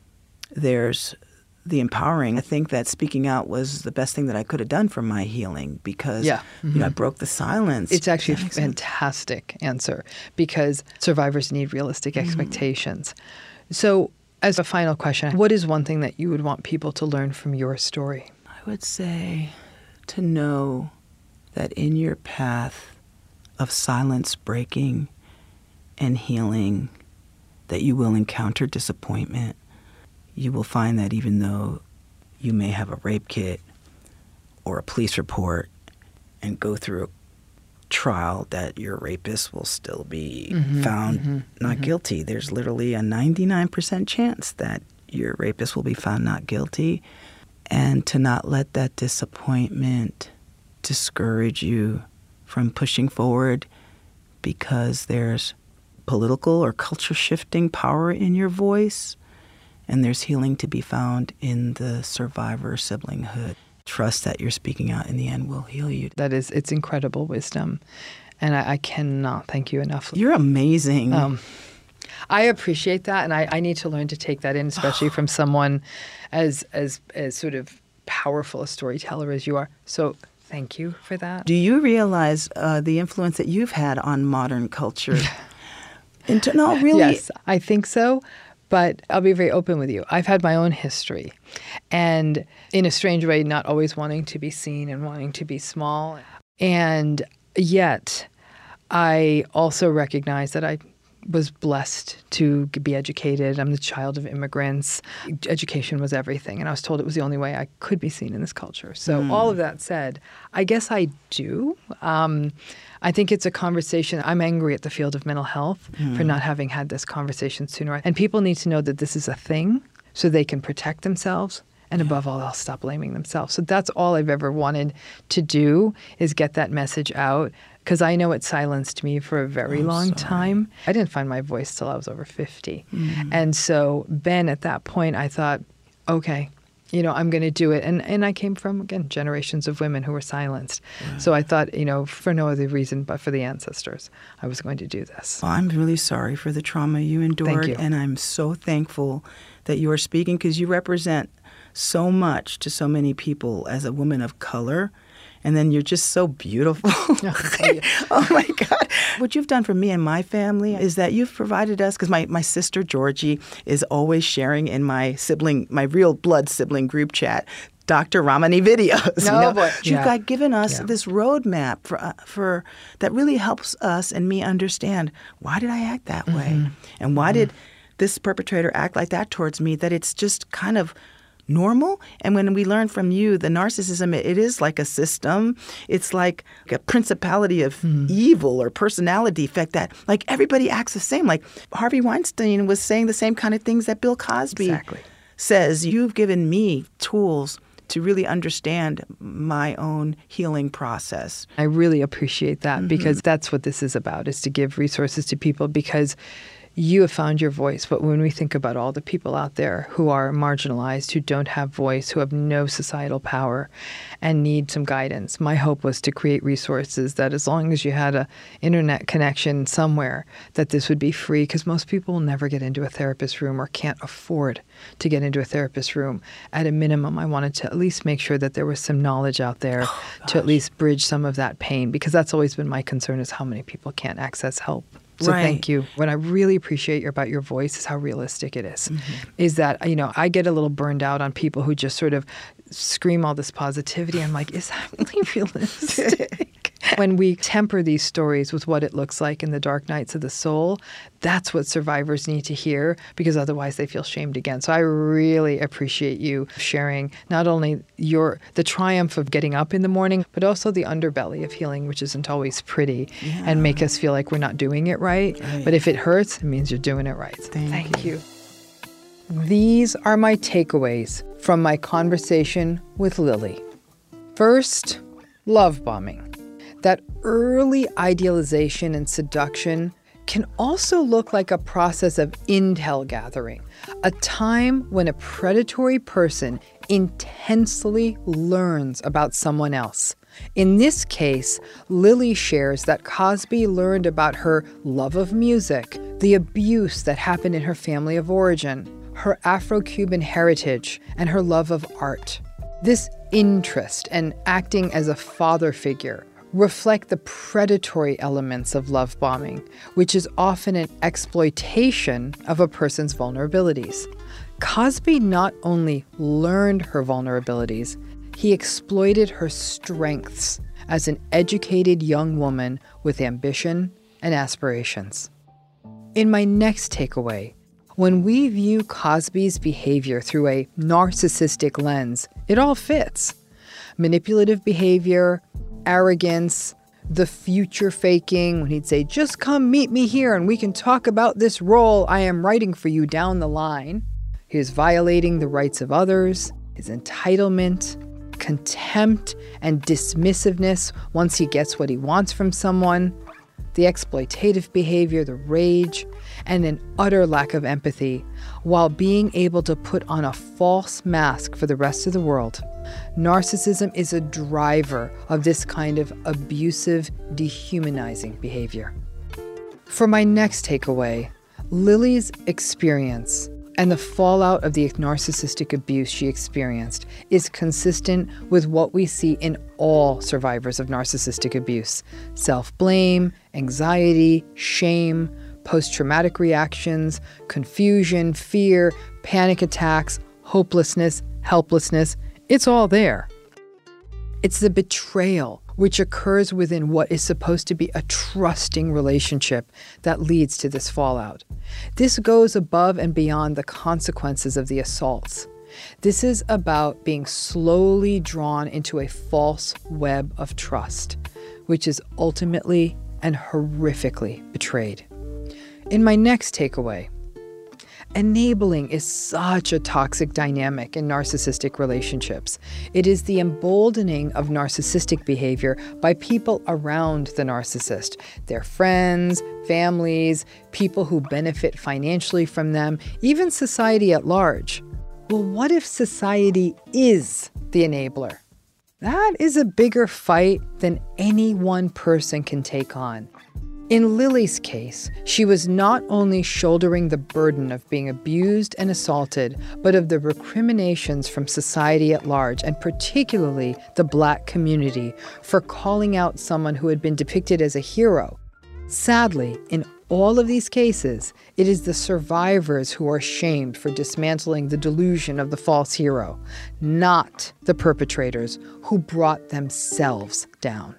E: there's the empowering. I think that speaking out was the best thing that I could have done for my healing, because
D: yeah.
E: mm-hmm. you know, I broke the silence.
D: It's actually a fantastic sense? answer, because survivors need realistic mm-hmm. expectations. So as a final question, what is one thing that you would want people to learn from your story?
E: I would say to know that in your path of silence breaking and healing, that you will encounter disappointment. You will find that even though you may have a rape kit or a police report and go through a trial, that your rapist will still be mm-hmm, found mm-hmm, not mm-hmm. guilty. There's literally a ninety-nine percent chance that your rapist will be found not guilty. And to not let that disappointment discourage you from pushing forward, because there's political or culture shifting power in your voice. And there's healing to be found in the survivor siblinghood. Trust that you're speaking out in the end will heal you.
D: That is, it's incredible wisdom. And I, I cannot thank you enough.
E: You're amazing. Um,
D: I appreciate that. And I, I need to learn to take that in, especially from someone as, as, as sort of powerful a storyteller as you are. So thank you for that.
E: Do you realize uh, the influence that you've had on modern culture? Into, no, really?
D: Yes, I think so. But I'll be very open with you. I've had my own history. And in a strange way, not always wanting to be seen and wanting to be small. And yet, I also recognize that I was blessed to be educated. I'm the child of immigrants. Education was everything. And I was told it was the only way I could be seen in this culture. So mm. all of that said, I guess I do. Um, I think it's a conversation. I'm angry at the field of mental health mm. for not having had this conversation sooner. And people need to know that this is a thing so they can protect themselves. And above all else, stop blaming themselves. So that's all I've ever wanted to do is get that message out. Because I know it silenced me for a very
E: I'm
D: long
E: sorry.
D: time. I didn't find my voice till I was over fifty.
E: Mm.
D: And so then at that point, I thought, okay, you know, I'm going to do it. And and I came from, again, generations of women who were silenced. Yeah. So I thought, you know, for no other reason but for the ancestors, I was going to do this.
E: Well, I'm really sorry for the trauma you endured.
D: Thank you.
E: And I'm so thankful that you are speaking because you represent so much to so many people as a woman of color. And then you're just so beautiful. Oh, my God. What you've done for me and my family is that you've provided us, because my, my sister Georgie is always sharing in my sibling, my real blood sibling group chat, Doctor Ramani videos.
D: No,
E: you know?
D: boy.
E: You've
D: Yeah.
E: got given us
D: Yeah.
E: this roadmap for, uh, for that really helps us and me understand, why did I act that
D: Mm-hmm.
E: way? And why mm-hmm. did this perpetrator act like that towards me? That it's just kind of normal. And when we learn from you, the narcissism, it, it is like a system. It's like a principality of mm. evil or personality defect that like everybody acts the same. Like Harvey Weinstein was saying the same kind of things that Bill Cosby
D: exactly.
E: says. You've given me tools to really understand my own healing process.
D: I really appreciate that
E: Mm-hmm.
D: because that's what this is about, is to give resources to people because you have found your voice. But when we think about all the people out there who are marginalized, who don't have voice, who have no societal power and need some guidance, my hope was to create resources that as long as you had an internet connection somewhere, that this would be free because most people will never get into a therapist room or can't afford to get into a therapist room. At a minimum, I wanted to at least make sure that there was some knowledge out there oh, to at least bridge some of that pain because that's always been my concern is how many people can't access help. So
E: right.
D: thank you. What I really appreciate about your voice is how realistic it is.
E: Mm-hmm.
D: Is that, you know, I get a little burned out on people who just sort of scream all this positivity. I'm like, is that really realistic? When we temper these stories with what it looks like in the dark nights of the soul, that's what survivors need to hear because otherwise they feel shamed again. So I really appreciate you sharing not only your the triumph of getting up in the morning, but also the underbelly of healing, which isn't always pretty,
E: yeah.
D: and make us feel like we're not doing it right.
E: right.
D: But if it hurts, it means you're doing it right.
E: Thank,
D: Thank
E: you.
D: you. These are my takeaways from my conversation with Lily. First, love bombing. That early idealization and seduction can also look like a process of intel gathering, a time when a predatory person intensely learns about someone else. In this case, Lily shares that Cosby learned about her love of music, the abuse that happened in her family of origin, her Afro-Cuban heritage, and her love of art. This interest and acting as a father figure reflect the predatory elements of love bombing, which is often an exploitation of a person's vulnerabilities. Cosby not only learned her vulnerabilities, he exploited her strengths as an educated young woman with ambition and aspirations. In my next takeaway, when we view Cosby's behavior through a narcissistic lens, it all fits. Manipulative behavior, arrogance, the future faking, when he'd say, just come meet me here and we can talk about this role I am writing for you down the line. His violating the rights of others, his entitlement, contempt, and dismissiveness once he gets what he wants from someone, the exploitative behavior, the rage, and an utter lack of empathy, while being able to put on a false mask for the rest of the world. Narcissism is a driver of this kind of abusive, dehumanizing behavior. For my next takeaway, Lily's experience and the fallout of the narcissistic abuse she experienced is consistent with what we see in all survivors of narcissistic abuse: self-blame, anxiety, shame, post-traumatic reactions, confusion, fear, panic attacks, hopelessness, helplessness. It's all there. It's the betrayal which occurs within what is supposed to be a trusting relationship that leads to this fallout. This goes above and beyond the consequences of the assaults. This is about being slowly drawn into a false web of trust, which is ultimately and horrifically betrayed. In my next takeaway, enabling is such a toxic dynamic in narcissistic relationships. It is the emboldening of narcissistic behavior by people around the narcissist, their friends, families, people who benefit financially from them, even society at large. Well, what if society is the enabler? That is a bigger fight than any one person can take on. In Lily's case, she was not only shouldering the burden of being abused and assaulted, but of the recriminations from society at large, and particularly the Black community, for calling out someone who had been depicted as a hero. Sadly, in all of these cases, it is the survivors who are shamed for dismantling the delusion of the false hero, not the perpetrators who brought themselves down.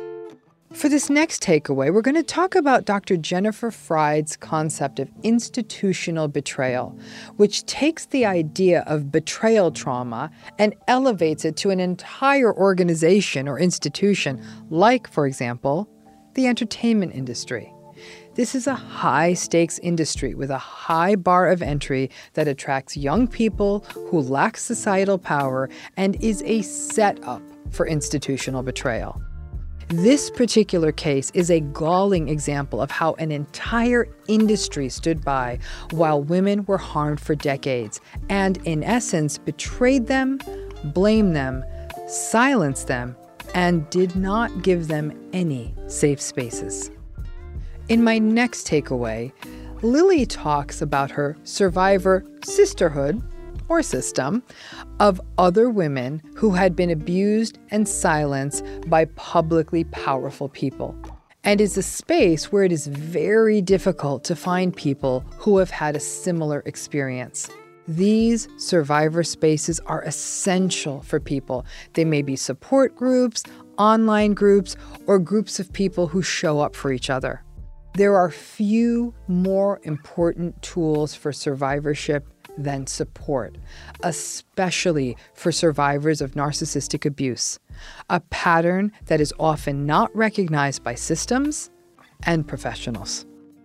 D: For this next takeaway, we're going to talk about Doctor Jennifer Freyd's concept of institutional betrayal, which takes the idea of betrayal trauma and elevates it to an entire organization or institution, like, for example, the entertainment industry. This is a high-stakes industry with a high bar of entry that attracts young people who lack societal power and is a setup for institutional betrayal. This particular case is a galling example of how an entire industry stood by while women were harmed for decades and, in essence, betrayed them, blamed them, silenced them, and did not give them any safe spaces. In my next takeaway, Lily talks about her survivor sisterhood, or system, of other women who had been abused and silenced by publicly powerful people, and is a space where it is very difficult to find people who have had a similar experience. These survivor spaces are essential for people. They may be support groups, online groups, or groups of people who show up for each other. There are few more important tools for survivorship than support, especially for survivors of narcissistic abuse, a pattern that is often not recognized by systems and professionals.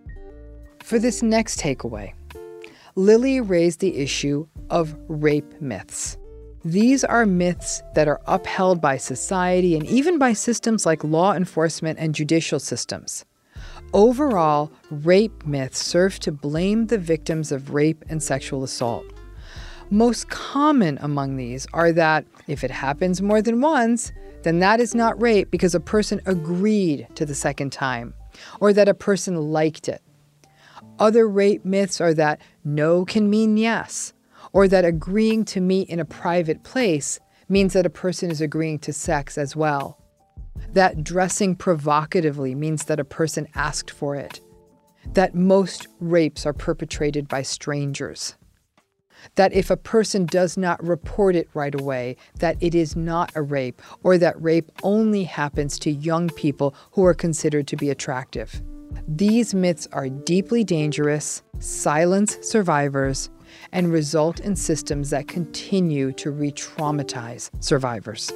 D: For this next takeaway, Lily raised the issue of rape myths. These are myths that are upheld by society and even by systems like law enforcement and judicial systems. Overall, rape myths serve to blame the victims of rape and sexual assault. Most common among these are that if it happens more than once, then that is not rape because a person agreed to the second time, or that a person liked it. Other rape myths are that no can mean yes, or that agreeing to meet in a private place means that a person is agreeing to sex as well. That dressing provocatively means that a person asked for it. That most rapes are perpetrated by strangers. That if a person does not report it right away, that it is not a rape, or that rape only happens to young people who are considered to be attractive. These myths are deeply dangerous, silence survivors, and result in systems that continue to re-traumatize survivors.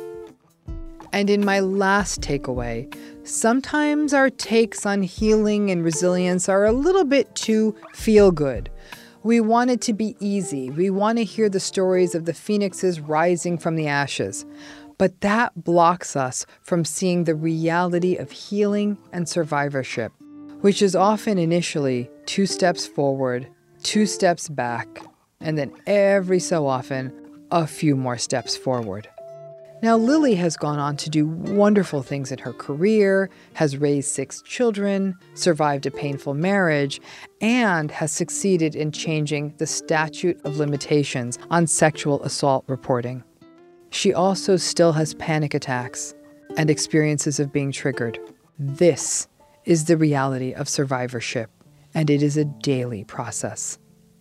D: And in my last takeaway, sometimes our takes on healing and resilience are a little bit too feel-good. We want it to be easy. We want to hear the stories of the phoenixes rising from the ashes. But that blocks us from seeing the reality of healing and survivorship, which is often initially two steps forward, two steps back, and then every so often, a few more steps forward. Now, Lily has gone on to do wonderful things in her career, has raised six children, survived a painful marriage, and has succeeded in changing the statute of limitations on sexual assault reporting. She also still has panic attacks and experiences of being triggered. This is the reality of survivorship, and it is a daily process.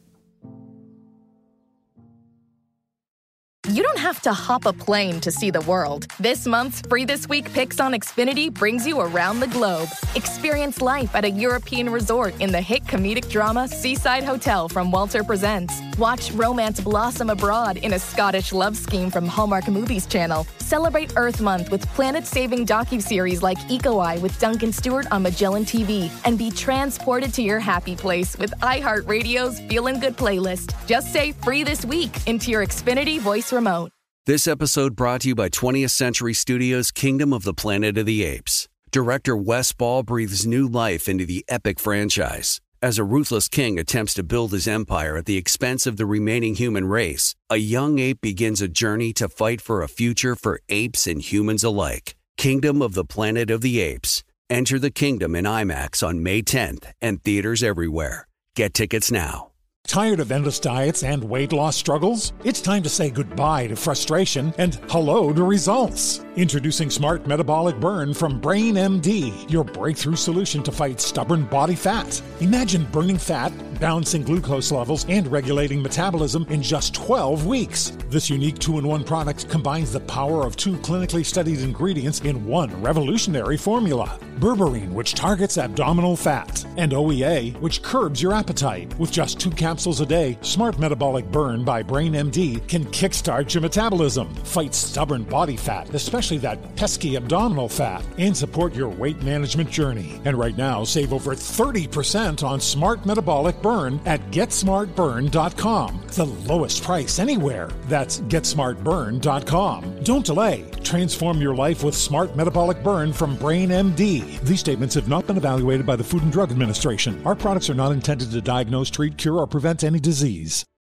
B: You don't have to hop a plane to see the world. This month's Free This Week Picks on Xfinity brings you around the globe. Experience life at a European resort in the hit comedic drama Seaside Hotel from Walter Presents. Watch romance blossom abroad in a Scottish love scheme from Hallmark Movies Channel. Celebrate Earth Month with planet-saving docuseries like Eco Eye with Duncan Stewart on Magellan T V. And be transported to your happy place with iHeartRadio's Feelin' Good playlist. Just say Free This Week into your Xfinity voice remote.
F: This episode brought to you by twentieth Century Studios' Kingdom of the Planet of the Apes. Director Wes Ball breathes new life into the epic franchise. As a ruthless king attempts to build his empire at the expense of the remaining human race, a young ape begins a journey to fight for a future for apes and humans alike. Kingdom of the Planet of the Apes. Enter the kingdom in IMAX on May tenth and theaters everywhere. Get tickets now.
C: Tired of endless diets and weight loss struggles? It's time to say goodbye to frustration and hello to results. Introducing Smart Metabolic Burn from Brain M D, your breakthrough solution to fight stubborn body fat. Imagine burning fat, balancing glucose levels, and regulating metabolism in just twelve weeks. This unique two-in-one product combines the power of two clinically studied ingredients in one revolutionary formula. Berberine, which targets abdominal fat, and O E A, which curbs your appetite. With just two capsules a day, Smart Metabolic Burn by Brain M D can kickstart your metabolism, fight stubborn body fat, especially that pesky abdominal fat, and support your weight management journey. And right now, save over thirty percent on Smart Metabolic Burn at get smart burn dot com. The lowest price anywhere. That's get smart burn dot com. Don't delay. Transform your life with Smart Metabolic Burn from Brain M D. These statements have not been evaluated by the Food and Drug Administration. Our products are not intended to diagnose, treat, cure, or prevent any disease.